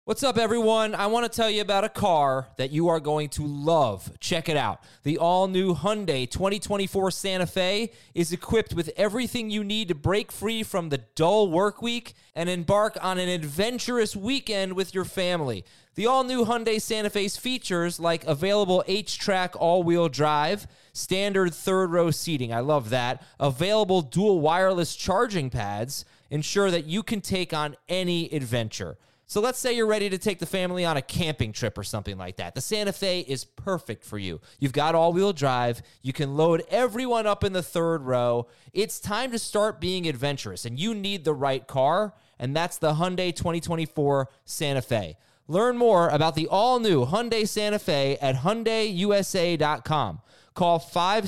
What's up, everyone? I want to tell you about a car that you are going to love. Check it out. The all-new Hyundai 2024 Santa Fe is equipped with everything you need to break free from the dull work week and embark on an adventurous weekend with your family. The all-new Hyundai Santa Fe's features like available H-Track all-wheel drive, standard third-row seating, I love that, available dual wireless charging pads, ensure that you can take on any adventure. So let's say you're ready to take the family on a camping trip or something like that. The Santa Fe is perfect for you. You've got all-wheel drive. You can load everyone up in the third row. It's time to start being adventurous, and you need the right car, and that's the Hyundai 2024 Santa Fe. Learn more about the all-new Hyundai Santa Fe at HyundaiUSA.com. Call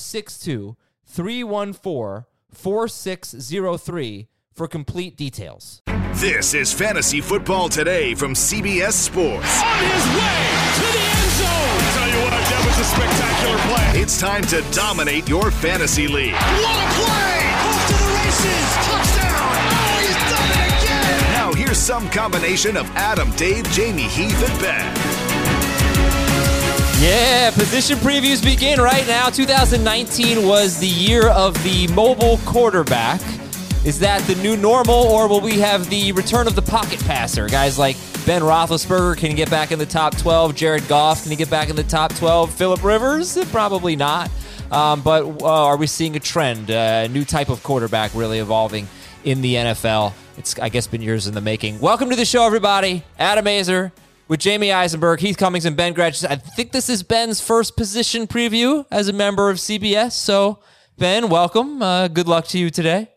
562-314-4603 for complete details. This is Fantasy Football Today from CBS Sports. On his way to the end zone. I'll tell you what, that was a spectacular play. It's time to dominate your fantasy league. What a play! Off to the races. Touchdown. Oh, he's done it again. Now here's some combination of Adam, Dave, Jamie, Heath, and Ben. Yeah, position previews begin right now. 2019 was the year of the mobile quarterback. Is that the new normal, or will we have the return of the pocket passer? Guys like Ben Roethlisberger, can he get back in the top 12? Jared Goff, can he get back in the top 12? Phillip Rivers? Probably not. But are we seeing a trend, a new type of quarterback really evolving in the NFL? It's, I guess, been years in the making. Welcome to the show, everybody. Adam Azer with Jamie Eisenberg, Heath Cummings, and Ben Gretsch. I think this is Ben's first position preview as a member of CBS. So, Ben, welcome. Good luck to you today.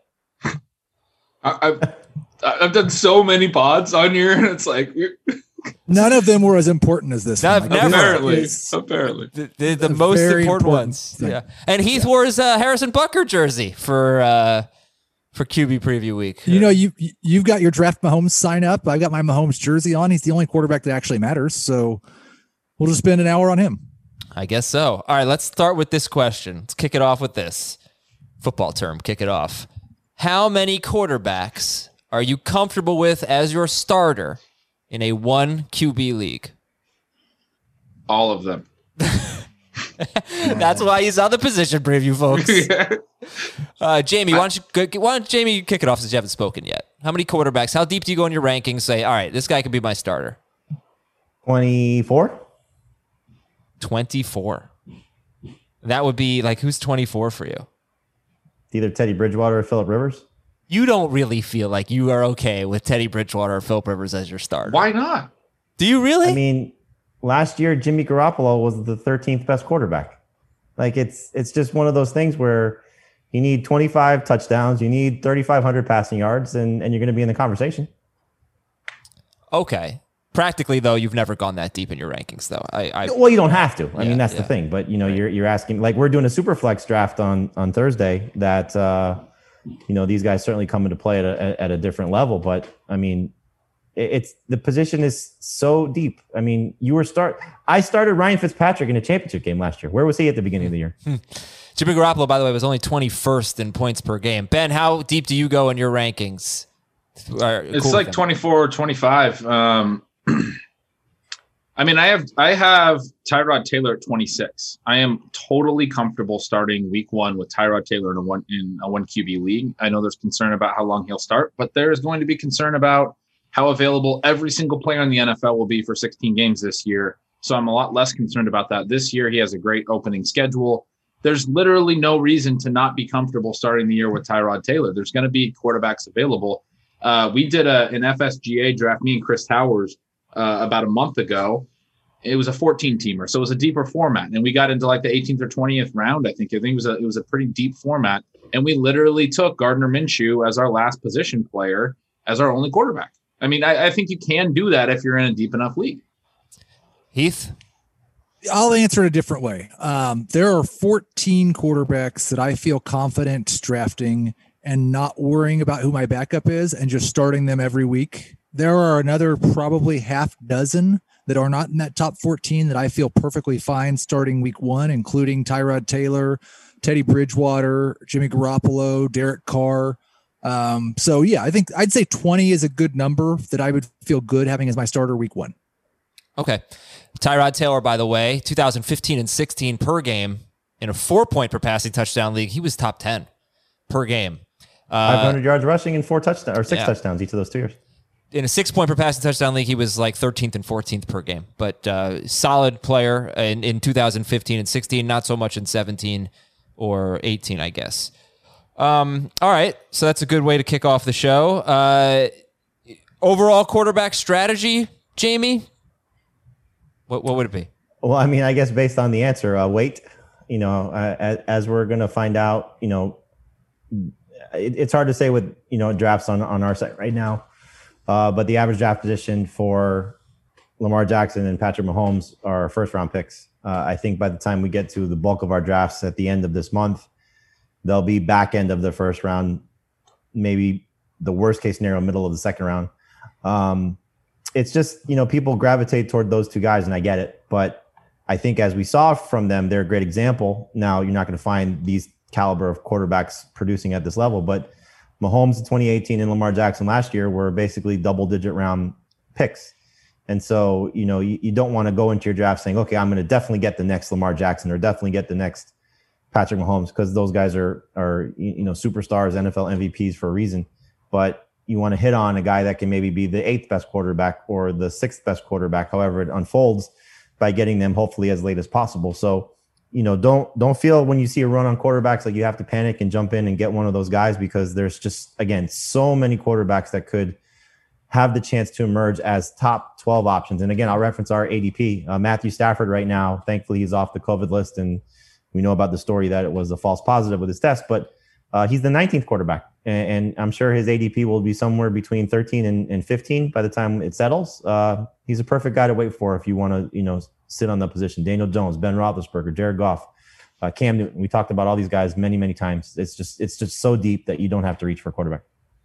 I've done so many pods on here, and it's like none of them were as important as this one. Apparently, the most important ones. Thing. Yeah, and Heath wore his Harrison Butker jersey for QB preview week. You know, you've got your draft Mahomes sign up. I got my Mahomes jersey on. He's the only quarterback that actually matters. So we'll just spend an hour on him. I guess so. All right, let's start with this question. Let's kick it off with this football term. Kick it off. How many quarterbacks are you comfortable with as your starter in a 1 QB league? all of them. That's why he's on the position preview, folks. Jamie, why don't Jamie kick it off since you haven't spoken yet? How many quarterbacks? How deep do you go in your rankings? Say, all right, this guy could be my starter. 24. 24. That would be like, who's 24 for you? Either Teddy Bridgewater or Phillip Rivers. You don't really feel like you are okay with Teddy Bridgewater or Phillip Rivers as your starter. Why not? Do you really? I mean, last year Jimmy Garoppolo was the 13th best quarterback. Like it's just one of those things where you need 25 touchdowns, you need 3,500 passing yards, and you're going to be in the conversation. Okay. Practically, though, you've never gone that deep in your rankings, though. Well, you don't have to. I mean, that's the thing. But you know, right. you're asking, like, we're doing a super flex draft on Thursday. That these guys certainly come into play at a different level. But I mean, it's the position is so deep. I mean, I started Ryan Fitzpatrick in a championship game last year. Where was he at the beginning of the year? Jimmy Garoppolo, by the way, was only 21st in points per game. Ben, how deep do you go in your rankings? It's like 24 or 25. I mean, I have Tyrod Taylor at 26. I am totally comfortable starting week one with Tyrod Taylor in a one QB league. I know there's concern about how long he'll start, but there is going to be concern about how available every single player in the NFL will be for 16 games this year. So I'm a lot less concerned about that. This year, he has a great opening schedule. There's literally no reason to not be comfortable starting the year with Tyrod Taylor. There's going to be quarterbacks available. We did an FSGA draft, me and Chris Towers, about a month ago. It was a 14-teamer, so it was a deeper format, and we got into like the 18th or 20th round. I think it was a pretty deep format, and we literally took Gardner Minshew as our last position player as our only quarterback. I mean, I think you can do that if you're in a deep enough league. Heath? I'll answer it a different way. There are 14 quarterbacks that I feel confident drafting and not worrying about who my backup is and just starting them every week. There are another probably half dozen that are not in that top 14 that I feel perfectly fine starting week one, including Tyrod Taylor, Teddy Bridgewater, Jimmy Garoppolo, Derek Carr. So yeah, I think I'd say 20 is a good number that I would feel good having as my starter week 1. Okay. Tyrod Taylor, by the way, 2015 and 16 per game in a 4-point per passing touchdown league. He was top 10 per game. 500 yards rushing and 6 touchdowns each of those 2 years. In a 6-point per passing touchdown league, he was like 13th and 14th per game. But solid player in 2015 and 16, not so much in 17 or 18, I guess. All right, so that's a good way to kick off the show. Overall quarterback strategy, Jamie? What would it be? Well, I mean, I guess based on the answer, wait. As we're going to find out, it's hard to say with drafts on our site right now. But the average draft position for Lamar Jackson and Patrick Mahomes are first-round picks. I think by the time we get to the bulk of our drafts at the end of this month, they'll be back end of the first round, maybe the worst-case scenario, middle of the second round. It's just, people gravitate toward those two guys, and I get it. But I think as we saw from them, they're a great example. Now, you're not going to find these caliber of quarterbacks producing at this level, but Mahomes in 2018 and Lamar Jackson last year were basically double-digit round picks. And so, you don't want to go into your draft saying, okay, I'm going to definitely get the next Lamar Jackson or definitely get the next Patrick Mahomes, because those guys are superstars, NFL MVPs for a reason. But you want to hit on a guy that can maybe be the 8th best quarterback or the 6th best quarterback, however it unfolds, by getting them hopefully as late as possible. So, don't feel when you see a run on quarterbacks like you have to panic and jump in and get one of those guys, because there's just, again, so many quarterbacks that could have the chance to emerge as top 12 options. And again, I'll reference our ADP. Matthew Stafford right now, thankfully he's off the COVID list, and we know about the story that it was a false positive with his test, but he's the 19th quarterback. And I'm sure his ADP will be somewhere between 13 and 15 by the time it settles. He's a perfect guy to wait for if you want to, sit on the position. Daniel Jones, Ben Roethlisberger, Jared Goff, Cam Newton. We talked about all these guys many, many times. It's just so deep that you don't have to reach for a quarterback.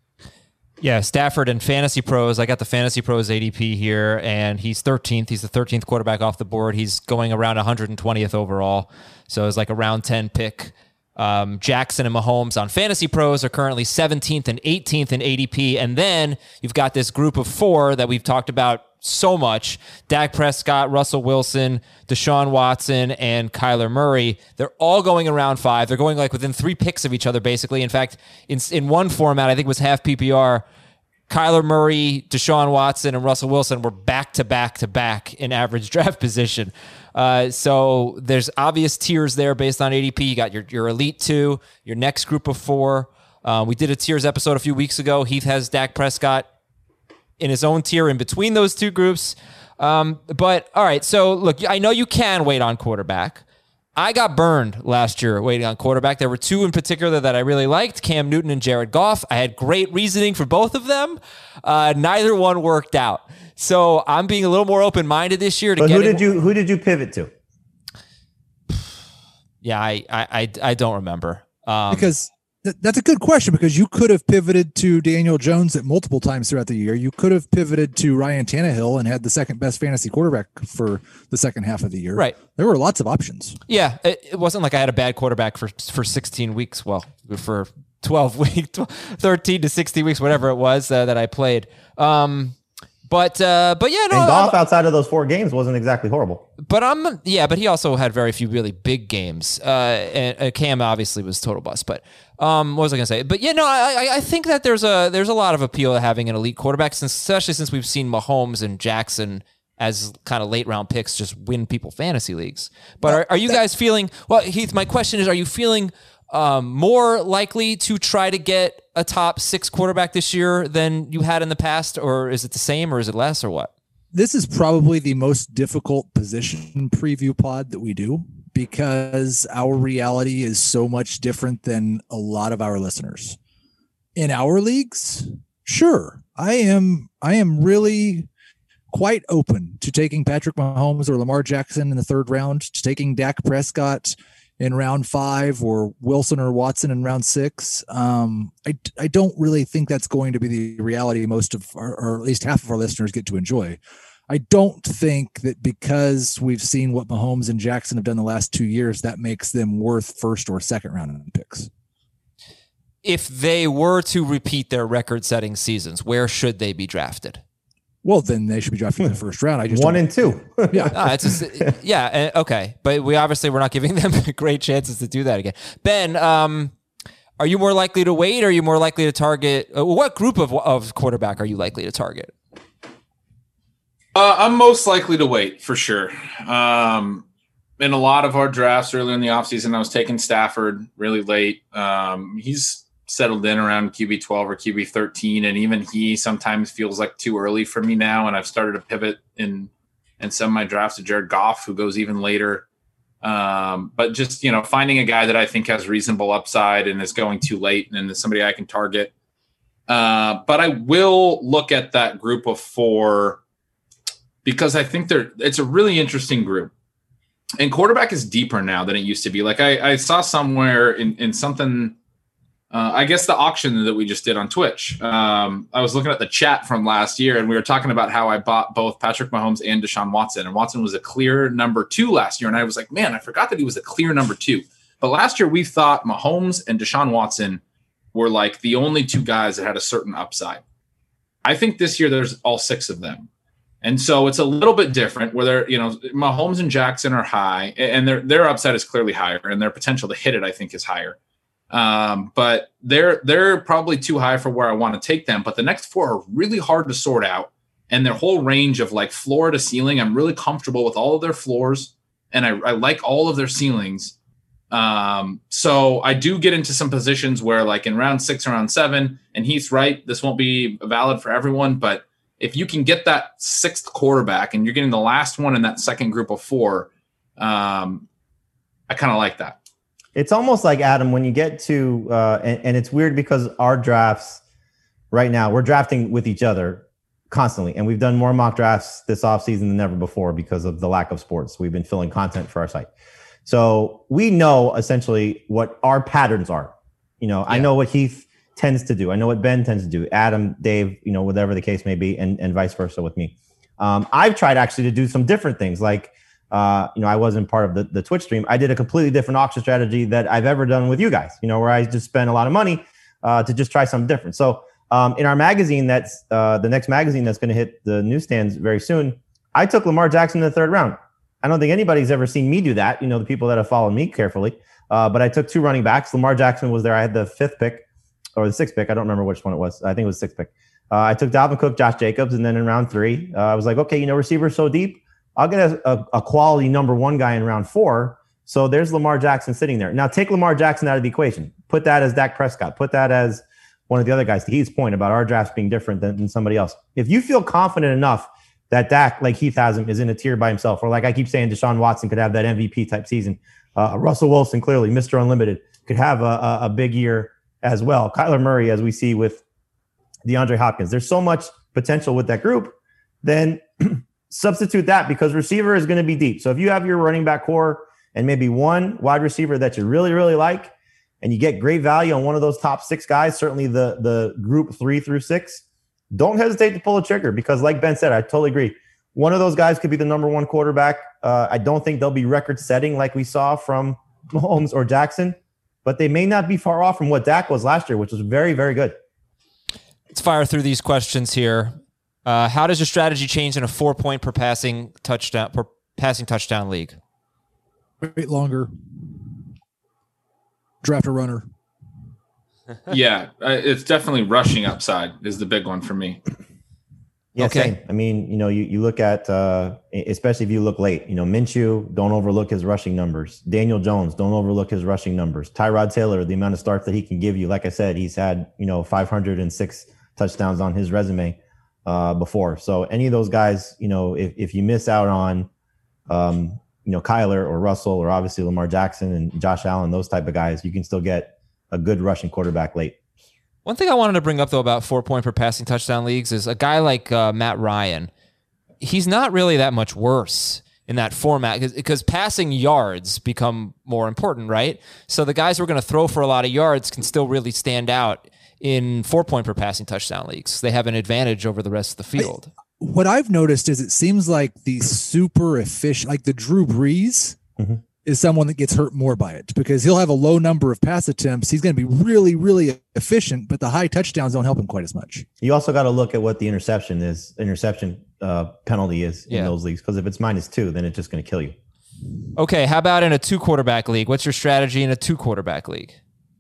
Yeah, Stafford and Fantasy Pros. I got the Fantasy Pros ADP here, and he's 13th. He's the 13th quarterback off the board. He's going around 120th overall, so it's like a round 10 pick. Jackson and Mahomes on Fantasy Pros are currently 17th and 18th in ADP. And then you've got this group of 4 that we've talked about so much: Dak Prescott, Russell Wilson, Deshaun Watson, and Kyler Murray. They're all going around 5. They're going like within 3 picks of each other, basically. In fact, in one format, I think it was half PPR, Kyler Murray, Deshaun Watson, and Russell Wilson were back to back in average draft position. So there's obvious tiers there based on ADP. You got your elite 2, your next group of 4. We did a tiers episode a few weeks ago. Heath has Dak Prescott in his own tier in between those two groups. But all right, so look, I know you can wait on quarterback. I got burned last year waiting on quarterback. There were 2 in particular that I really liked, Cam Newton and Jared Goff. I had great reasoning for both of them. Neither one worked out. So I'm being a little more open-minded this year. But who did you pivot to? Yeah, I don't remember. Because that's a good question, because you could have pivoted to Daniel Jones at multiple times throughout the year. You could have pivoted to Ryan Tannehill and had the second best fantasy quarterback for the second half of the year. Right. There were lots of options. Yeah, it wasn't like I had a bad quarterback for 16 weeks. Well, for 12 weeks, 13 to 16 weeks, whatever it was that I played. But yeah, no. And Goff outside of those 4 games wasn't exactly horrible. But he also had very few really big games. And Cam obviously was total bust. But what was I going to say? But yeah, no, I think that there's a lot of appeal to having an elite quarterback, especially since we've seen Mahomes and Jackson as kind of late round picks just win people fantasy leagues. But are you guys feeling? Well, Heath, my question is: are you feeling more likely to try to get a top 6 quarterback this year than you had in the past, or is it the same, or is it less, or what? This is probably the most difficult position preview pod that we do, because our reality is so much different than a lot of our listeners. In our leagues, sure, I am really quite open to taking Patrick Mahomes or Lamar Jackson in the 3rd round, to taking Dak Prescott in round 5 or Wilson or Watson in round 6. I don't really think that's going to be the reality most of or at least half of our listeners get to enjoy. I don't think that because we've seen what Mahomes and Jackson have done the last 2 years, that makes them worth 1st or 2nd round picks. if they were to repeat their record-setting seasons, where should they be drafted? Well, then they should be drafted in the first round. I just 1 and 2. Yeah. Okay. But we're not giving them great chances to do that again. Ben, are you more likely to wait, or are you more likely to target? What group of quarterback are you likely to target? I'm most likely to wait for sure. In a lot of our drafts earlier in the offseason, I was taking Stafford really late. He's settled in around QB 12 or QB 13, and even he sometimes feels like too early for me now. And I've started to pivot in some of my drafts to Jared Goff, who goes even later. But just, finding a guy that I think has reasonable upside and is going too late and is somebody I can target. But I will look at that group of 4 because I think it's a really interesting group. And quarterback is deeper now than it used to be. Like I saw somewhere in something, I guess the auction that we just did on Twitch. I was looking at the chat from last year, and we were talking about how I bought both Patrick Mahomes and Deshaun Watson. And Watson was a clear number 2 last year. And I was like, man, I forgot that he was a clear number 2. But last year we thought Mahomes and Deshaun Watson were like the only 2 guys that had a certain upside. I think this year there's all 6 of them. And so it's a little bit different where Mahomes and Jackson are high, and their upside is clearly higher, and their potential to hit it, I think, is higher. But they're probably too high for where I want to take them. But the next 4 are really hard to sort out, and their whole range of like floor to ceiling, I'm really comfortable with all of their floors, and I like all of their ceilings. So I do get into some positions where, like in round 6 or round 7, and Heath's right, this won't be valid for everyone, but if you can get that 6th quarterback and you're getting the last one in that second group of 4, I kind of like that. It's almost like, Adam, when you get to and it's weird because our drafts right now, we're drafting with each other constantly. And we've done more mock drafts this offseason than ever before because of the lack of sports. We've been filling content for our site. So we know essentially what our patterns are. I know what Heath tends to do. I know what Ben tends to do. Adam, Dave, whatever the case may be, and vice versa with me. I've tried actually to do some different things. Like, I wasn't part of the Twitch stream. I did a completely different auction strategy that I've ever done with you guys, where I just spent a lot of money to just try something different. So in our magazine, that's the next magazine that's going to hit the newsstands very soon, I took Lamar Jackson in the 3rd round. I don't think anybody's ever seen me do that, the people that have followed me carefully. But I took 2 running backs. Lamar Jackson was there. I had the 5th pick. Or the 6th pick. I don't remember which one it was. I think it was 6th pick. I took Dalvin Cook, Josh Jacobs, and then in round 3, I was like, okay, receivers so deep, I'll get a quality number 1 guy in round 4. So there's Lamar Jackson sitting there. Now take Lamar Jackson out of the equation. Put that as Dak Prescott. Put that as one of the other guys. To Heath's point about our drafts being different than somebody else. If you feel confident enough that Dak, like Heath has him, is in a tier by himself, or like I keep saying, Deshaun Watson could have that MVP type season. Russell Wilson, clearly, Mr. Unlimited, could have a big year as well. Kyler Murray, as we see with DeAndre Hopkins. There's so much potential with that group. Then substitute that because receiver is going to be deep. So if you have your running back core and maybe 1 wide receiver that you really, really like, and you get great value on one of those top 6 guys, certainly the group 3 through 6, don't hesitate to pull a trigger because like Ben said, I totally agree. One of those guys could be the number 1 quarterback. I don't think they'll be record setting like we saw from Mahomes or Jackson, but they may not be far off from what Dak was last year, which was very, very good. Let's fire through these questions here. How does your strategy change in a 4-point per passing touchdown league? Wait longer. Draft a runner. Yeah, it's definitely rushing upside is the big one for me. Yeah, okay. Same. I mean, you look at, especially if you look late, Minshew, don't overlook his rushing numbers. Daniel Jones, don't overlook his rushing numbers. Tyrod Taylor, the amount of starts that he can give you. Like I said, he's had, 506 touchdowns on his resume before. So any of those guys, if you miss out on, Kyler or Russell or obviously Lamar Jackson and Josh Allen, those type of guys, you can still get a good rushing quarterback late. One thing I wanted to bring up, though, about 4-point per passing touchdown leagues is a guy like Matt Ryan. He's not really that much worse in that format because passing yards become more important, right? So the guys who are going to throw for a lot of yards can still really stand out in 4-point per passing touchdown leagues. They have an advantage over the rest of the field. What I've noticed is it seems like the super efficient, like the Drew Brees, is someone that gets hurt more by it, because he'll have a low number of pass attempts. He's going to be really, really efficient, but the high touchdowns don't help him quite as much. You also got to look at what the interception penalty is in those leagues, because if it's -2, then it's just going to kill you. Okay, how about in a 2-quarterback league? What's your strategy in a 2-quarterback league?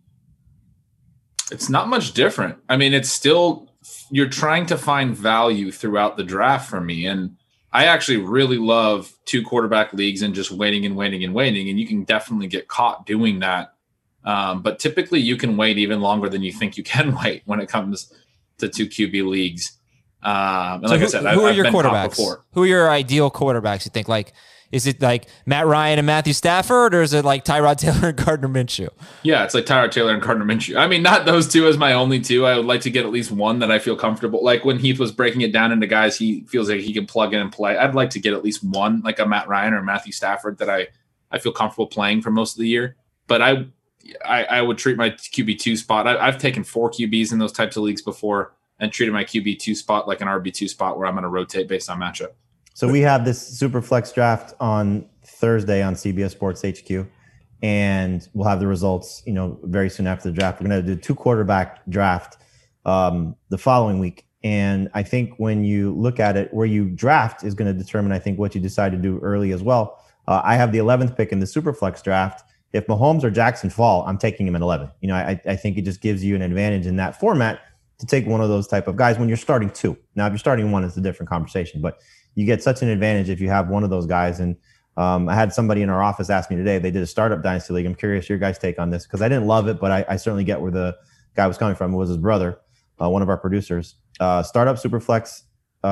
It's not much different. I mean, it's still, you're trying to find value throughout the draft for me. And I actually really love 2-quarterback leagues and just waiting. And you can definitely get caught doing that. But typically you can wait even longer than you think you can wait when it comes to 2 QB leagues. And so like I said, who are I've your been quarterbacks? before. Who are your ideal quarterbacks, you think? Like, is it like Matt Ryan and Matthew Stafford, or is it like Tyrod Taylor and Gardner Minshew? Yeah, it's like Tyrod Taylor and Gardner Minshew. I mean, not those two as my only two. I would like to get at least one that I feel comfortable. Like when Heath was breaking it down into guys he feels like he can plug in and play, I'd like to get at least one, like a Matt Ryan or Matthew Stafford, that I feel comfortable playing for most of the year. But I would treat my QB2 spot. I've taken 4 QBs in those types of leagues before and treated my QB2 spot like an RB2 spot where I'm going to rotate based on matchup. So we have this Superflex draft on Thursday on CBS Sports HQ, and we'll have the results, very soon after the draft. We're going to do 2-quarterback draft the following week. And I think when you look at it, where you draft is going to determine, I think, what you decide to do early as well. I have the 11th pick in the Superflex draft. If Mahomes or Jackson fall, I'm taking him at 11. I think it just gives you an advantage in that format to take one of those type of guys when you're starting 2. Now, if you're starting 1, it's a different conversation, but you get such an advantage if you have one of those guys. And I had somebody in our office ask me today, they did a startup dynasty league. I'm curious your guys' take on this, because I didn't love it, but I certainly get where the guy was coming from. It was his brother, one of our producers. Startup Superflex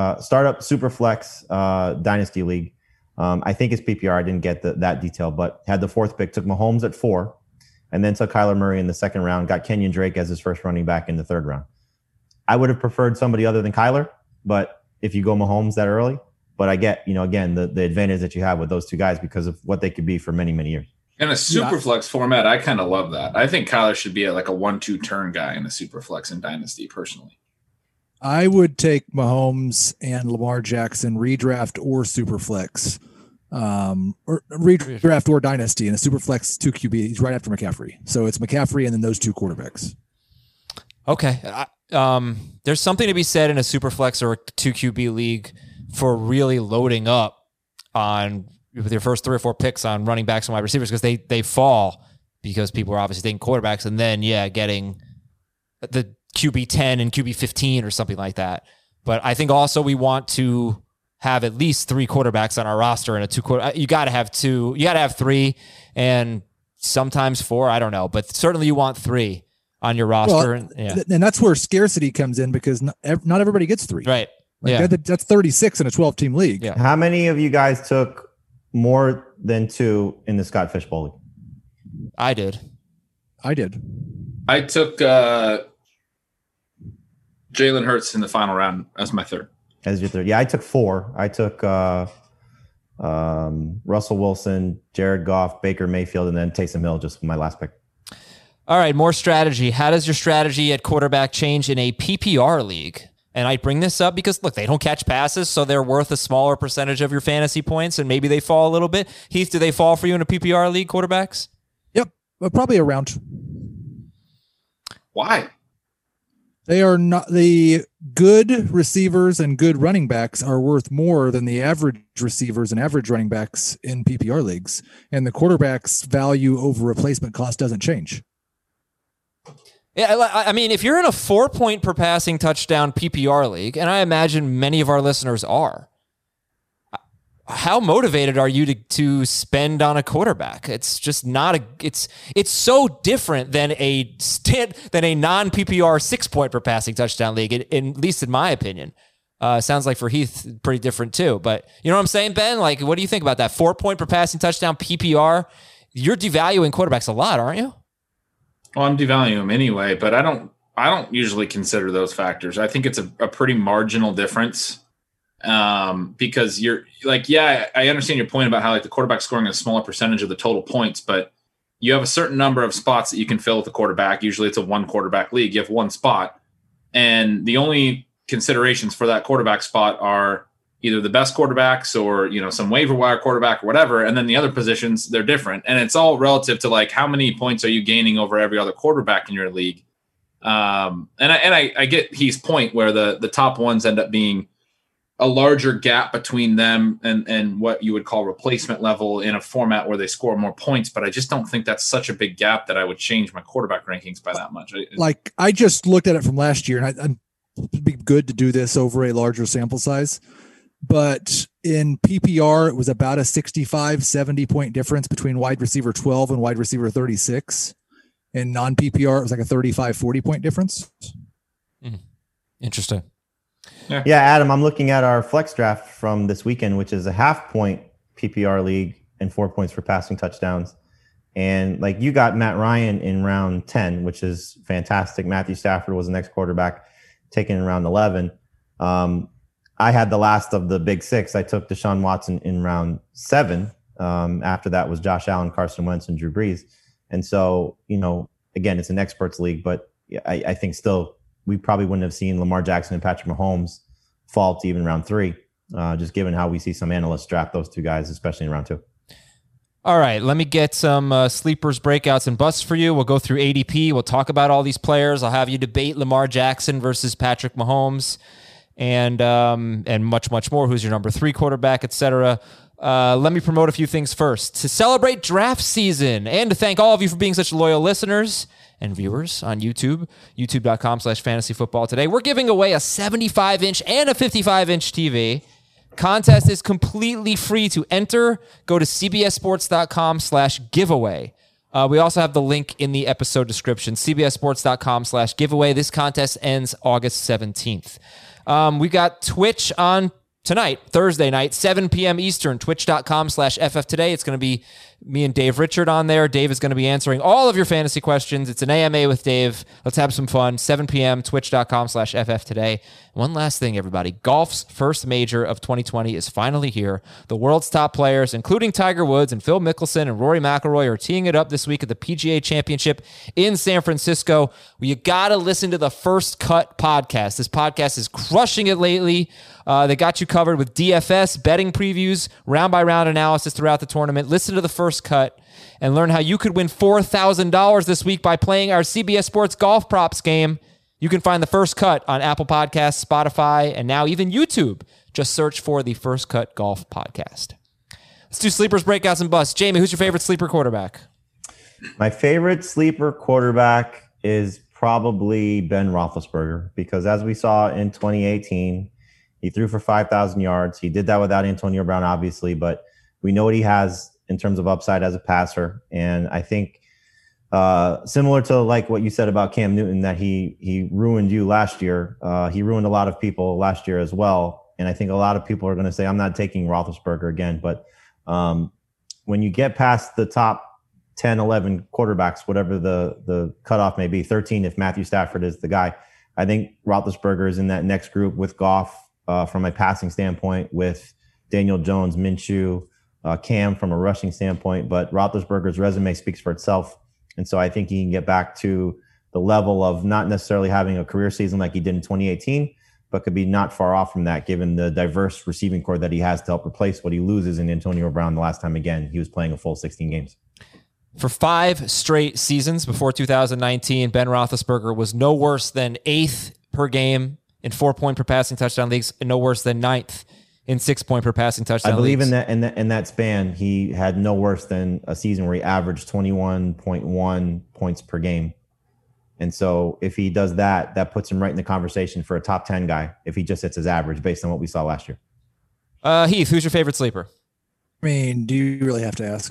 dynasty league. I think it's PPR. I didn't get that detail, but had the 4th pick, took Mahomes at 4, and then took Kyler Murray in the 2nd round, got Kenyon Drake as his first running back in the 3rd round. I would have preferred somebody other than Kyler, but if you go Mahomes that early, but I get, again, the advantage that you have with those 2 guys because of what they could be for many, many years. In a Superflex format, I kind of love that. I think Kyler should be like a 1-2 turn guy in a Superflex in Dynasty, personally. I would take Mahomes and Lamar Jackson redraft or Superflex, or redraft or Dynasty in a Superflex 2 QB. He's right after McCaffrey. So it's McCaffrey and then those 2 quarterbacks. Okay. There's something to be said in a Superflex or a 2 QB league for really loading up on with your first 3 or 4 picks on running backs and wide receivers, because they fall because people are obviously taking quarterbacks, and then getting the QB 10 and QB 15 or something like that. But I think also we want to have at least 3 quarterbacks on our roster in a 2 quarter. You got to have 2. You got to have 3, and sometimes 4. I don't know, but certainly you want 3 on your roster. Well, and that's where scarcity comes in, because not everybody gets 3. Right. That's 36 in a 12-team league. Yeah. How many of you guys took more than 2 in the Scott Fish Bowl league? I did. I took Jalen Hurts in the final round as my 3rd. As your 3rd. Yeah, I took 4. I took Russell Wilson, Jared Goff, Baker Mayfield, and then Taysom Hill, just my last pick. All right, more strategy. How does your strategy at quarterback change in a PPR league? And I bring this up because, look, they don't catch passes, so they're worth a smaller percentage of your fantasy points, and maybe they fall a little bit. Heath, do they fall for you in a PPR league, quarterbacks? Yep, probably around. Why? They are not, the good receivers and good running backs are worth more than the average receivers and average running backs in PPR leagues. And the quarterback's value over replacement cost doesn't change. Yeah, I mean, if you're in a 4-point per passing touchdown PPR league, and I imagine many of our listeners are, how motivated are you to spend on a quarterback? It's just not it's so different than a non PPR 6-point per passing touchdown league, at least in my opinion. Sounds like for Heath, pretty different too. But you know what I'm saying, Ben? Like, what do you think about that 4-point per passing touchdown PPR? You're devaluing quarterbacks a lot, aren't you? Well, I'm devaluing them anyway, but I don't usually consider those factors. I think it's a pretty marginal difference. Because you're like, I understand your point about how like the quarterback scoring a smaller percentage of the total points, but you have a certain number of spots that you can fill with the quarterback. Usually it's a 1 quarterback league. You have 1 spot, and the only considerations for that quarterback spot are either the best quarterbacks or, some waiver wire quarterback or whatever. And then the other positions, they're different. And it's all relative to like, how many points are you gaining over every other quarterback in your league? And I get his point where the top ones end up being a larger gap between them and what you would call replacement level in a format where they score more points. But I just don't think that's such a big gap that I would change my quarterback rankings by that much. Like, I just looked at it from last year, and it'd be good to do this over a larger sample size. But in PPR, it was about a 65-70 point difference between wide receiver 12 and wide receiver 36. In non-PPR, it was like a 35-40 point difference. Interesting. Yeah, Adam, I'm looking at our flex draft from this weekend, which is a 0.5 point PPR league and 4 points for passing touchdowns. And like, you got Matt Ryan in round 10, which is fantastic. Matthew Stafford was the next quarterback taken in round 11. I had the last of the big six. I took Deshaun Watson in round 7. After that was Josh Allen, Carson Wentz, and Drew Brees. And so, again, it's an experts league, but I think still we probably wouldn't have seen Lamar Jackson and Patrick Mahomes fall to even round 3, just given how we see some analysts draft those two guys, especially in round 2. All right, let me get some sleepers, breakouts, and busts for you. We'll go through ADP. We'll talk about all these players. I'll have you debate Lamar Jackson versus Patrick Mahomes and much, much more. Who's your number 3 quarterback, etc. Let me promote a few things first. To celebrate draft season and to thank all of you for being such loyal listeners and viewers on YouTube, youtube.com/fantasyfootball today. We're giving away a 75-inch and a 55-inch TV. Contest is completely free to enter. Go to cbssports.com/giveaway. We also have the link in the episode description, cbssports.com/giveaway. This contest ends August 17th. We got Twitch on tonight, Thursday night, 7 p.m. Eastern, twitch.com/fftoday. It's going to be me and Dave Richard on there. Dave is going to be answering all of your fantasy questions. It's an AMA with Dave. Let's have some fun. 7 p.m., twitch.com/fftoday. One last thing, everybody. Golf's first major of 2020 is finally here. The world's top players, including Tiger Woods and Phil Mickelson and Rory McIlroy, are teeing it up this week at the PGA Championship in San Francisco. Well, you got to listen to the First Cut podcast. This podcast is crushing it lately. They got you covered with DFS, betting previews, round-by-round analysis throughout the tournament. Listen to the First Cut and learn how you could win $4,000 this week by playing our CBS Sports Golf Props game. You can find the First Cut on Apple Podcasts, Spotify, and now even YouTube. Just search for the First Cut Golf Podcast. Let's do sleepers, breakouts, and busts. Jamie, who's your favorite sleeper quarterback? My favorite sleeper quarterback is probably Ben Roethlisberger, because as we saw in 2018, he threw for 5,000 yards. He did that without Antonio Brown, obviously, but we know what he has in terms of upside as a passer. And I think similar to like what you said about Cam Newton, that he ruined you last year. He ruined a lot of people last year as well. And I think a lot of people are going to say, I'm not taking Roethlisberger again. But when you get past the top 10, 11 quarterbacks, whatever the cutoff may be, 13 if Matthew Stafford is the guy, I think Roethlisberger is in that next group with Goff from a passing standpoint, with Daniel Jones, Minshew, Cam from a rushing standpoint. But Roethlisberger's resume speaks for itself. And so I think he can get back to the level of not necessarily having a career season like he did in 2018, but could be not far off from that, given the diverse receiving core that he has to help replace what he loses in Antonio Brown the last time, again, he was playing a full 16 games. For 5 straight seasons before 2019, Ben Roethlisberger was no worse than 8th per game in 4-point per passing touchdown leagues, and no worse than 9th in 6-point per passing touchdown leagues. I believe in that span, he had no worse than a season where he averaged 21.1 points per game. And so if he does that, that puts him right in the conversation for a top 10 guy if he just hits his average based on what we saw last year. Heath, who's your favorite sleeper? I mean, do you really have to ask?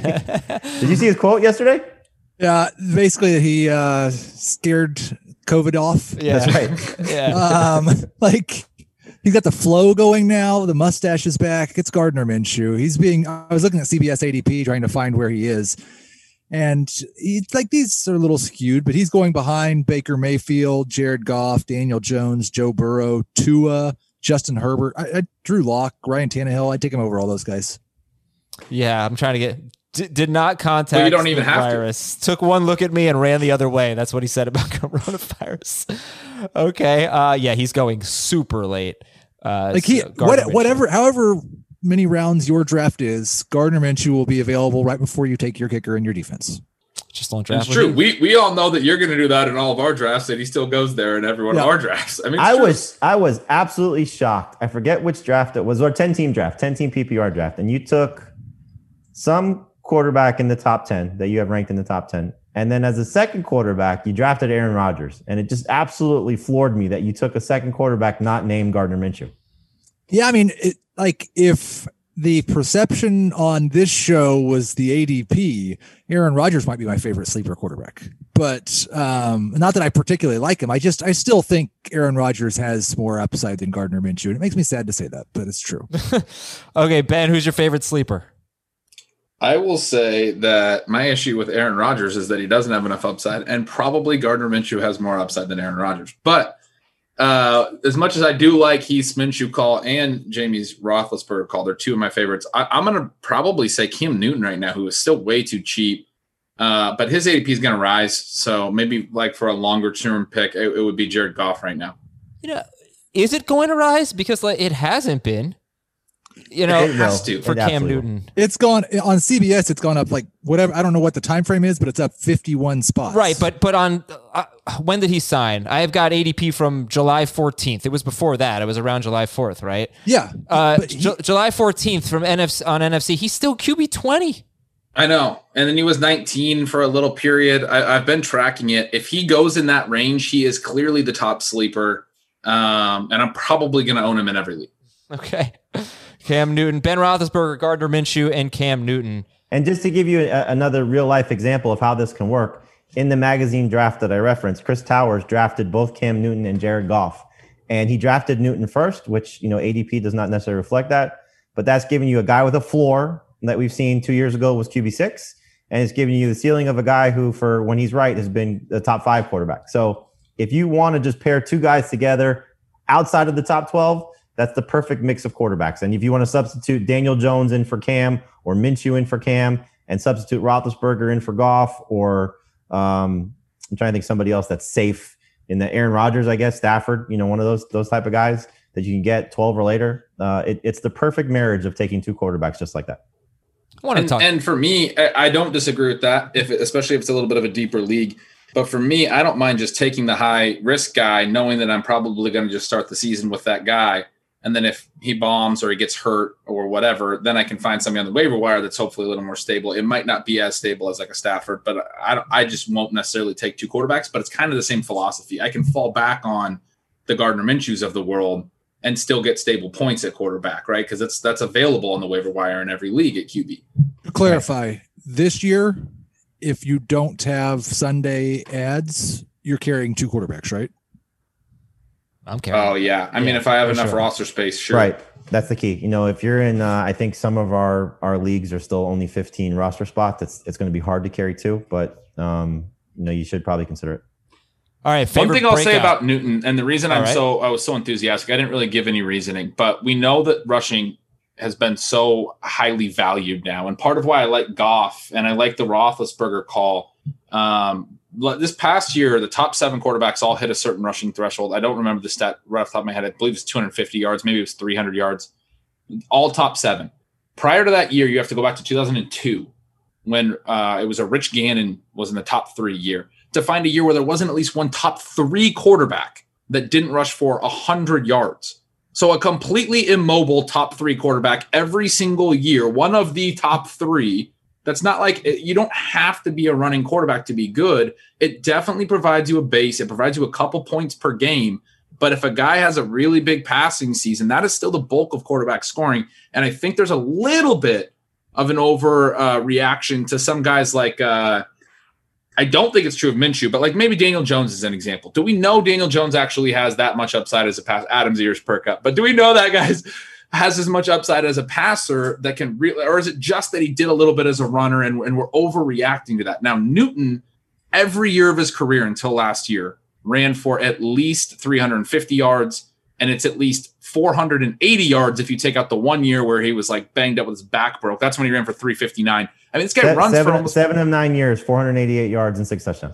Did you see his quote yesterday? Yeah, basically he scared COVID off. Yeah. That's right. Yeah. Like, he's got the flow going now. The mustache is back. It's Gardner Minshew. I was looking at CBS ADP trying to find where he is. And he's like, these are a little skewed, but he's going behind Baker Mayfield, Jared Goff, Daniel Jones, Joe Burrow, Tua, Justin Herbert, Drew Lock, Ryan Tannehill. I'd take him over all those guys. Yeah, I'm trying to get... Did not contact well, you don't even the have virus. Took one look at me and ran the other way. That's what he said about coronavirus. Okay. Yeah, he's going super late. However many rounds your draft is, Gardner Minshew will be available right before you take your kicker and your defense. Just don't draft. It's true. We all know that you're going to do that in all of our drafts, and he still goes there in every one of our drafts. I mean, I was absolutely shocked. I forget which draft it was, or 10-team PPR draft, and you took some quarterback in the top 10 that you have ranked in the top 10, and then as a second quarterback, you drafted Aaron Rodgers, and it just absolutely floored me that you took a second quarterback not named Gardner Minshew. Yeah, I mean, if the perception on this show was the ADP, Aaron Rodgers might be my favorite sleeper quarterback. But not that I particularly like him. I still think Aaron Rodgers has more upside than Gardner Minshew. And it makes me sad to say that, but it's true. Okay, Ben, who's your favorite sleeper? I will say that my issue with Aaron Rodgers is that he doesn't have enough upside, and probably Gardner Minshew has more upside than Aaron Rodgers. But as much as I do like Heath's Minshew call and Jamie's Roethlisberger call, they're two of my favorites. I'm going to probably say Cam Newton right now, who is still way too cheap. But his ADP is going to rise. So maybe like for a longer term pick, it would be Jared Goff right now. Is it going to rise? Because it hasn't been. It has to for Cam Newton. It's gone on CBS. It's gone up like whatever. I don't know what the time frame is, but it's up 51 spots. Right, but on when did he sign? I have got ADP from July 14th. It was before that. It was around July 4th, right? Yeah. July 14th from NFC. He's still QB 20. I know. And then he was 19 for a little period. I've been tracking it. If he goes in that range, he is clearly the top sleeper. And I'm probably going to own him in every league. Okay. Cam Newton, Ben Roethlisberger, Gardner Minshew, and Cam Newton. And just to give you another real-life example of how this can work, in the magazine draft that I referenced, Chris Towers drafted both Cam Newton and Jared Goff. And he drafted Newton first, which, ADP does not necessarily reflect that. But that's giving you a guy with a floor that we've seen 2 years ago was QB6. And it's giving you the ceiling of a guy who, for when he's right, has been the top 5 quarterback. So if you want to just pair two guys together outside of the top 12, that's the perfect mix of quarterbacks. And if you want to substitute Daniel Jones in for Cam or Minshew in for Cam and substitute Roethlisberger in for Goff, or I'm trying to think somebody else that's safe in the Aaron Rodgers, I guess, Stafford, one of those type of guys that you can get 12 or later. It's the perfect marriage of taking two quarterbacks just like that. And for me, I don't disagree with that, especially if it's a little bit of a deeper league. But for me, I don't mind just taking the high risk guy, knowing that I'm probably going to just start the season with that guy. And then if he bombs or he gets hurt or whatever, then I can find somebody on the waiver wire that's hopefully a little more stable. It might not be as stable as like a Stafford, but I just won't necessarily take two quarterbacks. But it's kind of the same philosophy. I can fall back on the Gardner Minshews of the world and still get stable points at quarterback, right? Because that's available on the waiver wire in every league at QB. To clarify, this year, if you don't have Sunday ads, you're carrying two quarterbacks, right? I'm carrying. Oh, yeah. I mean, if I have enough roster space, sure. Right. That's the key. If you're in, I think some of our leagues are still only 15 roster spots. It's going to be hard to carry two, but you should probably consider it. All right. One thing I'll say about Newton, and the reason I was so enthusiastic, I didn't really give any reasoning, but we know that rushing has been so highly valued now. And part of why I like Goff and I like the Roethlisberger call, this past year, the top 7 quarterbacks all hit a certain rushing threshold. I don't remember the stat right off the top of my head. I believe it's 250 yards. Maybe it was 300 yards. All top 7. Prior to that year, you have to go back to 2002 when it was a Rich Gannon was in the top 3 year to find a year where there wasn't at least one top 3 quarterback that didn't rush for 100 yards. So a completely immobile top 3 quarterback every single year, one of the top 3. That's not like you don't have to be a running quarterback to be good. It definitely provides you a base. It provides you a couple points per game. But if a guy has a really big passing season, that is still the bulk of quarterback scoring. And I think there's a little bit of an overreaction to some guys like I don't think it's true of Minshew, but like maybe Daniel Jones is an example. Do we know Daniel Jones actually has that much upside as a pass? Adam's ears perk up. But do we know that guys has as much upside as a passer that can really, or is it just that he did a little bit as a runner and we're overreacting to that? Now, Newton, every year of his career until last year, ran for at least 350 yards, and it's at least 480 yards if you take out the 1 year where he was like banged up with his back broke. That's when he ran for 359. I mean, this guy runs for almost 7 of 9 years, 488 yards and 6 touchdowns.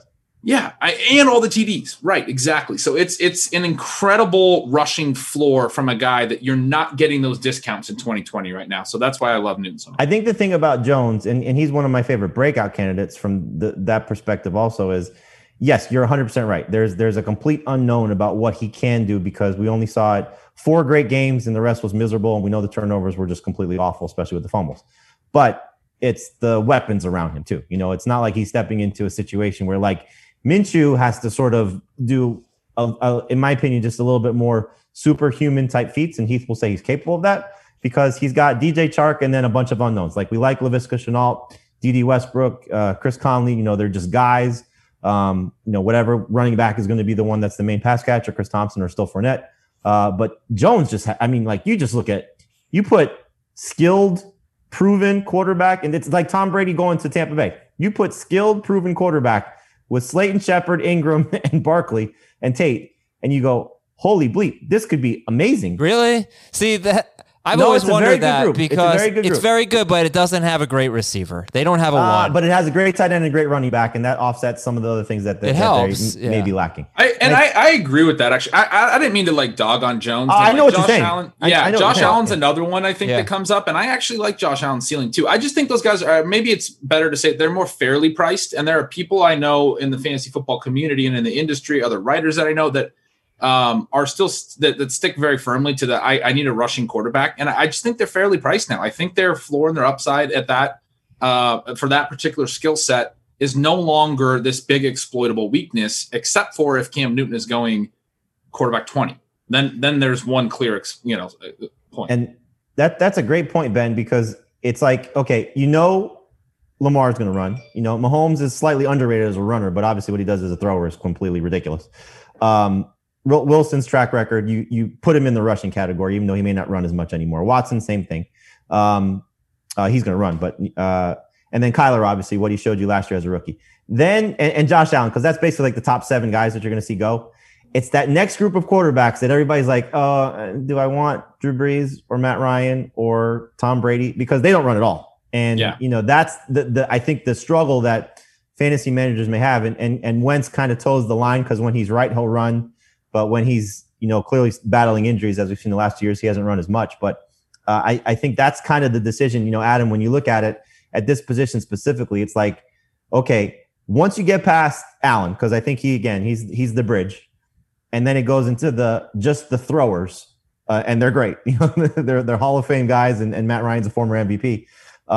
Yeah, and all the TDs. Right, exactly. So it's an incredible rushing floor from a guy that you're not getting those discounts in 2020 right now. So that's why I love Newton so much. I think the thing about Jones, and he's one of my favorite breakout candidates from that perspective also, is yes, you're 100% right. There's a complete unknown about what he can do because we only saw it 4 great games and the rest was miserable. And we know the turnovers were just completely awful, especially with the fumbles. But it's the weapons around him too. It's not like he's stepping into a situation where like Minshew has to sort of do, in my opinion, just a little bit more superhuman type feats. And Heath will say he's capable of that because he's got DJ Chark and then a bunch of unknowns. Like we like Laviska Shenault, D.D. Westbrook, Chris Conley. They're just guys. Whatever running back is going to be the one that's the main pass catcher, Chris Thompson or still Fournette. But Jones just, you just look at, you put skilled, proven quarterback, and it's like Tom Brady going to Tampa Bay. You put skilled, proven quarterback with Slayton, Shepard, Ingram, and Barkley and Tate, and you go, holy bleep, this could be amazing. Really? See that? I've always wondered that because it's very good, but it doesn't have a great receiver. They don't have a one. But it has a great tight end and a great running back, and that offsets some of the other things that they may be lacking. I agree with that, actually. I didn't mean to like dog on Jones. I know what you're saying. Josh Allen's another one I think that comes up, and I actually like Josh Allen's ceiling too. I just think those guys are, maybe it's better to say they're more fairly priced, and there are people I know in the fantasy football community and in the industry, other writers that I know that are still that stick very firmly to I need a rushing quarterback. And I just think they're fairly priced now. I think their floor and their upside at that for that particular skill set is no longer this big exploitable weakness, except for if Cam Newton is going quarterback 20, then there's one clear, point. And that's a great point, Ben, because it's like, okay, Lamar is going to run, Mahomes is slightly underrated as a runner, but obviously what he does as a thrower is completely ridiculous. Wilson's track record, you put him in the rushing category, even though he may not run as much anymore. Watson, same thing. He's going to run, but and then Kyler, obviously, what he showed you last year as a rookie. Then and Josh Allen, because that's basically like the top 7 guys that you're going to see go. It's that next group of quarterbacks that everybody's like, do I want Drew Brees or Matt Ryan or Tom Brady? Because they don't run at all. And that's the I think the struggle that fantasy managers may have, and Wentz kind of toes the line because when he's right, he'll run. But when he's, clearly battling injuries, as we've seen the last 2 years, he hasn't run as much. But I think that's kind of the decision, Adam, when you look at it at this position specifically, it's like, okay, once you get past Allen, because I think he's the bridge, and then it goes into the throwers, and they're great. They're Hall of Fame guys, and Matt Ryan's a former MVP.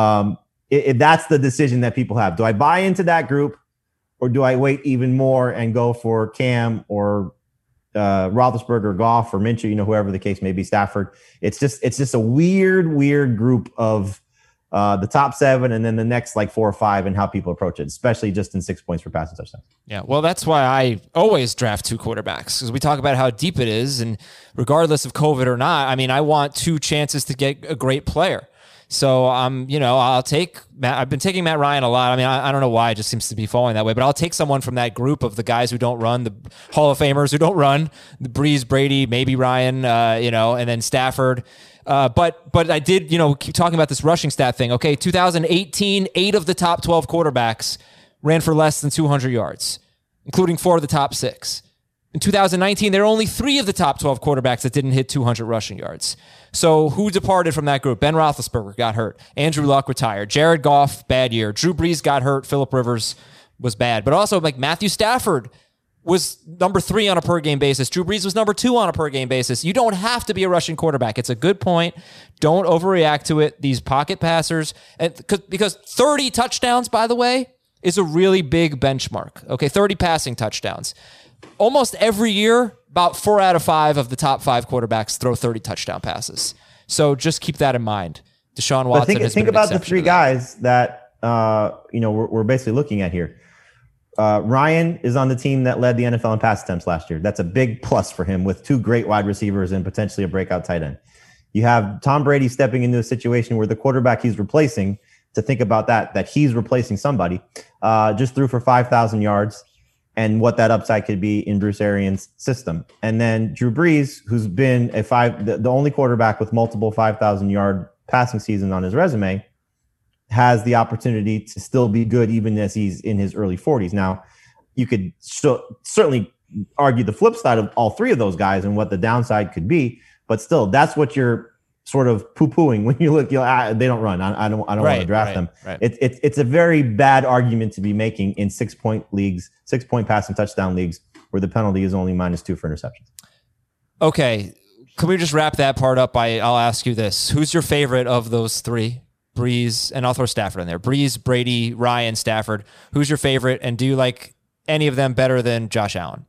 That's the decision that people have. Do I buy into that group, or do I wait even more and go for Cam or Roethlisberger, Goff, or Minshew, whoever the case may be, Stafford? It's just a weird group of the top 7 and then the next like 4 or 5 and how people approach it, especially just in 6 points per passing touchdown. Yeah, well, that's why I always draft 2 quarterbacks, because we talk about how deep it is, and regardless of COVID or not, I want 2 chances to get a great player. So I'll take Matt. I've been taking Matt Ryan a lot. I don't know why, it just seems to be falling that way, but I'll take someone from that group of the guys who don't run, the Hall of Famers who don't run, the Brees, Brady, maybe Ryan, and then Stafford. But I did, keep talking about this rushing stat thing. Okay, 2018, 8 of the top 12 quarterbacks ran for less than 200 yards, including 4 of the top 6. In 2019, there are only 3 of the top 12 quarterbacks that didn't hit 200 rushing yards. So who departed from that group? Ben Roethlisberger got hurt. Andrew Luck retired. Jared Goff, bad year. Drew Brees got hurt. Phillip Rivers was bad. But also, like, Matthew Stafford was number 3 on a per-game basis. Drew Brees was number 2 on a per-game basis. You don't have to be a rushing quarterback. It's a good point. Don't overreact to it. These pocket passers, because 30 touchdowns, by the way, is a really big benchmark. Okay, 30 passing touchdowns. Almost every year, about 4 out of 5 of the top 5 quarterbacks throw 30 touchdown passes. So just keep that in mind. Deshaun Watson. Think about the 3 guys that we're basically looking at here. Ryan is on the team that led the NFL in pass attempts last year. That's a big plus for him, with 2 great wide receivers and potentially a breakout tight end. You have Tom Brady stepping into a situation where the quarterback he's replacing, to think about that he's replacing somebody, just threw for 5,000 yards. And what that upside could be in Bruce Arians' system. And then Drew Brees, who's been the only quarterback with multiple 5,000-yard passing seasons on his resume, has the opportunity to still be good even as he's in his early 40s. Now, you could certainly argue the flip side of all three of those guys and what the downside could be. But still, that's what you're sort of poo-pooing when you look. They don't run. I don't want to draft them. Right. It's a very bad argument to be making in 6-point leagues, 6-point passing touchdown leagues, where the penalty is only -2 for interceptions. Okay, can we just wrap that part up by, I'll ask you this. Who's your favorite of those three? Breeze, and I'll throw Stafford in there. Breeze, Brady, Ryan, Stafford. Who's your favorite, and do you like any of them better than Josh Allen?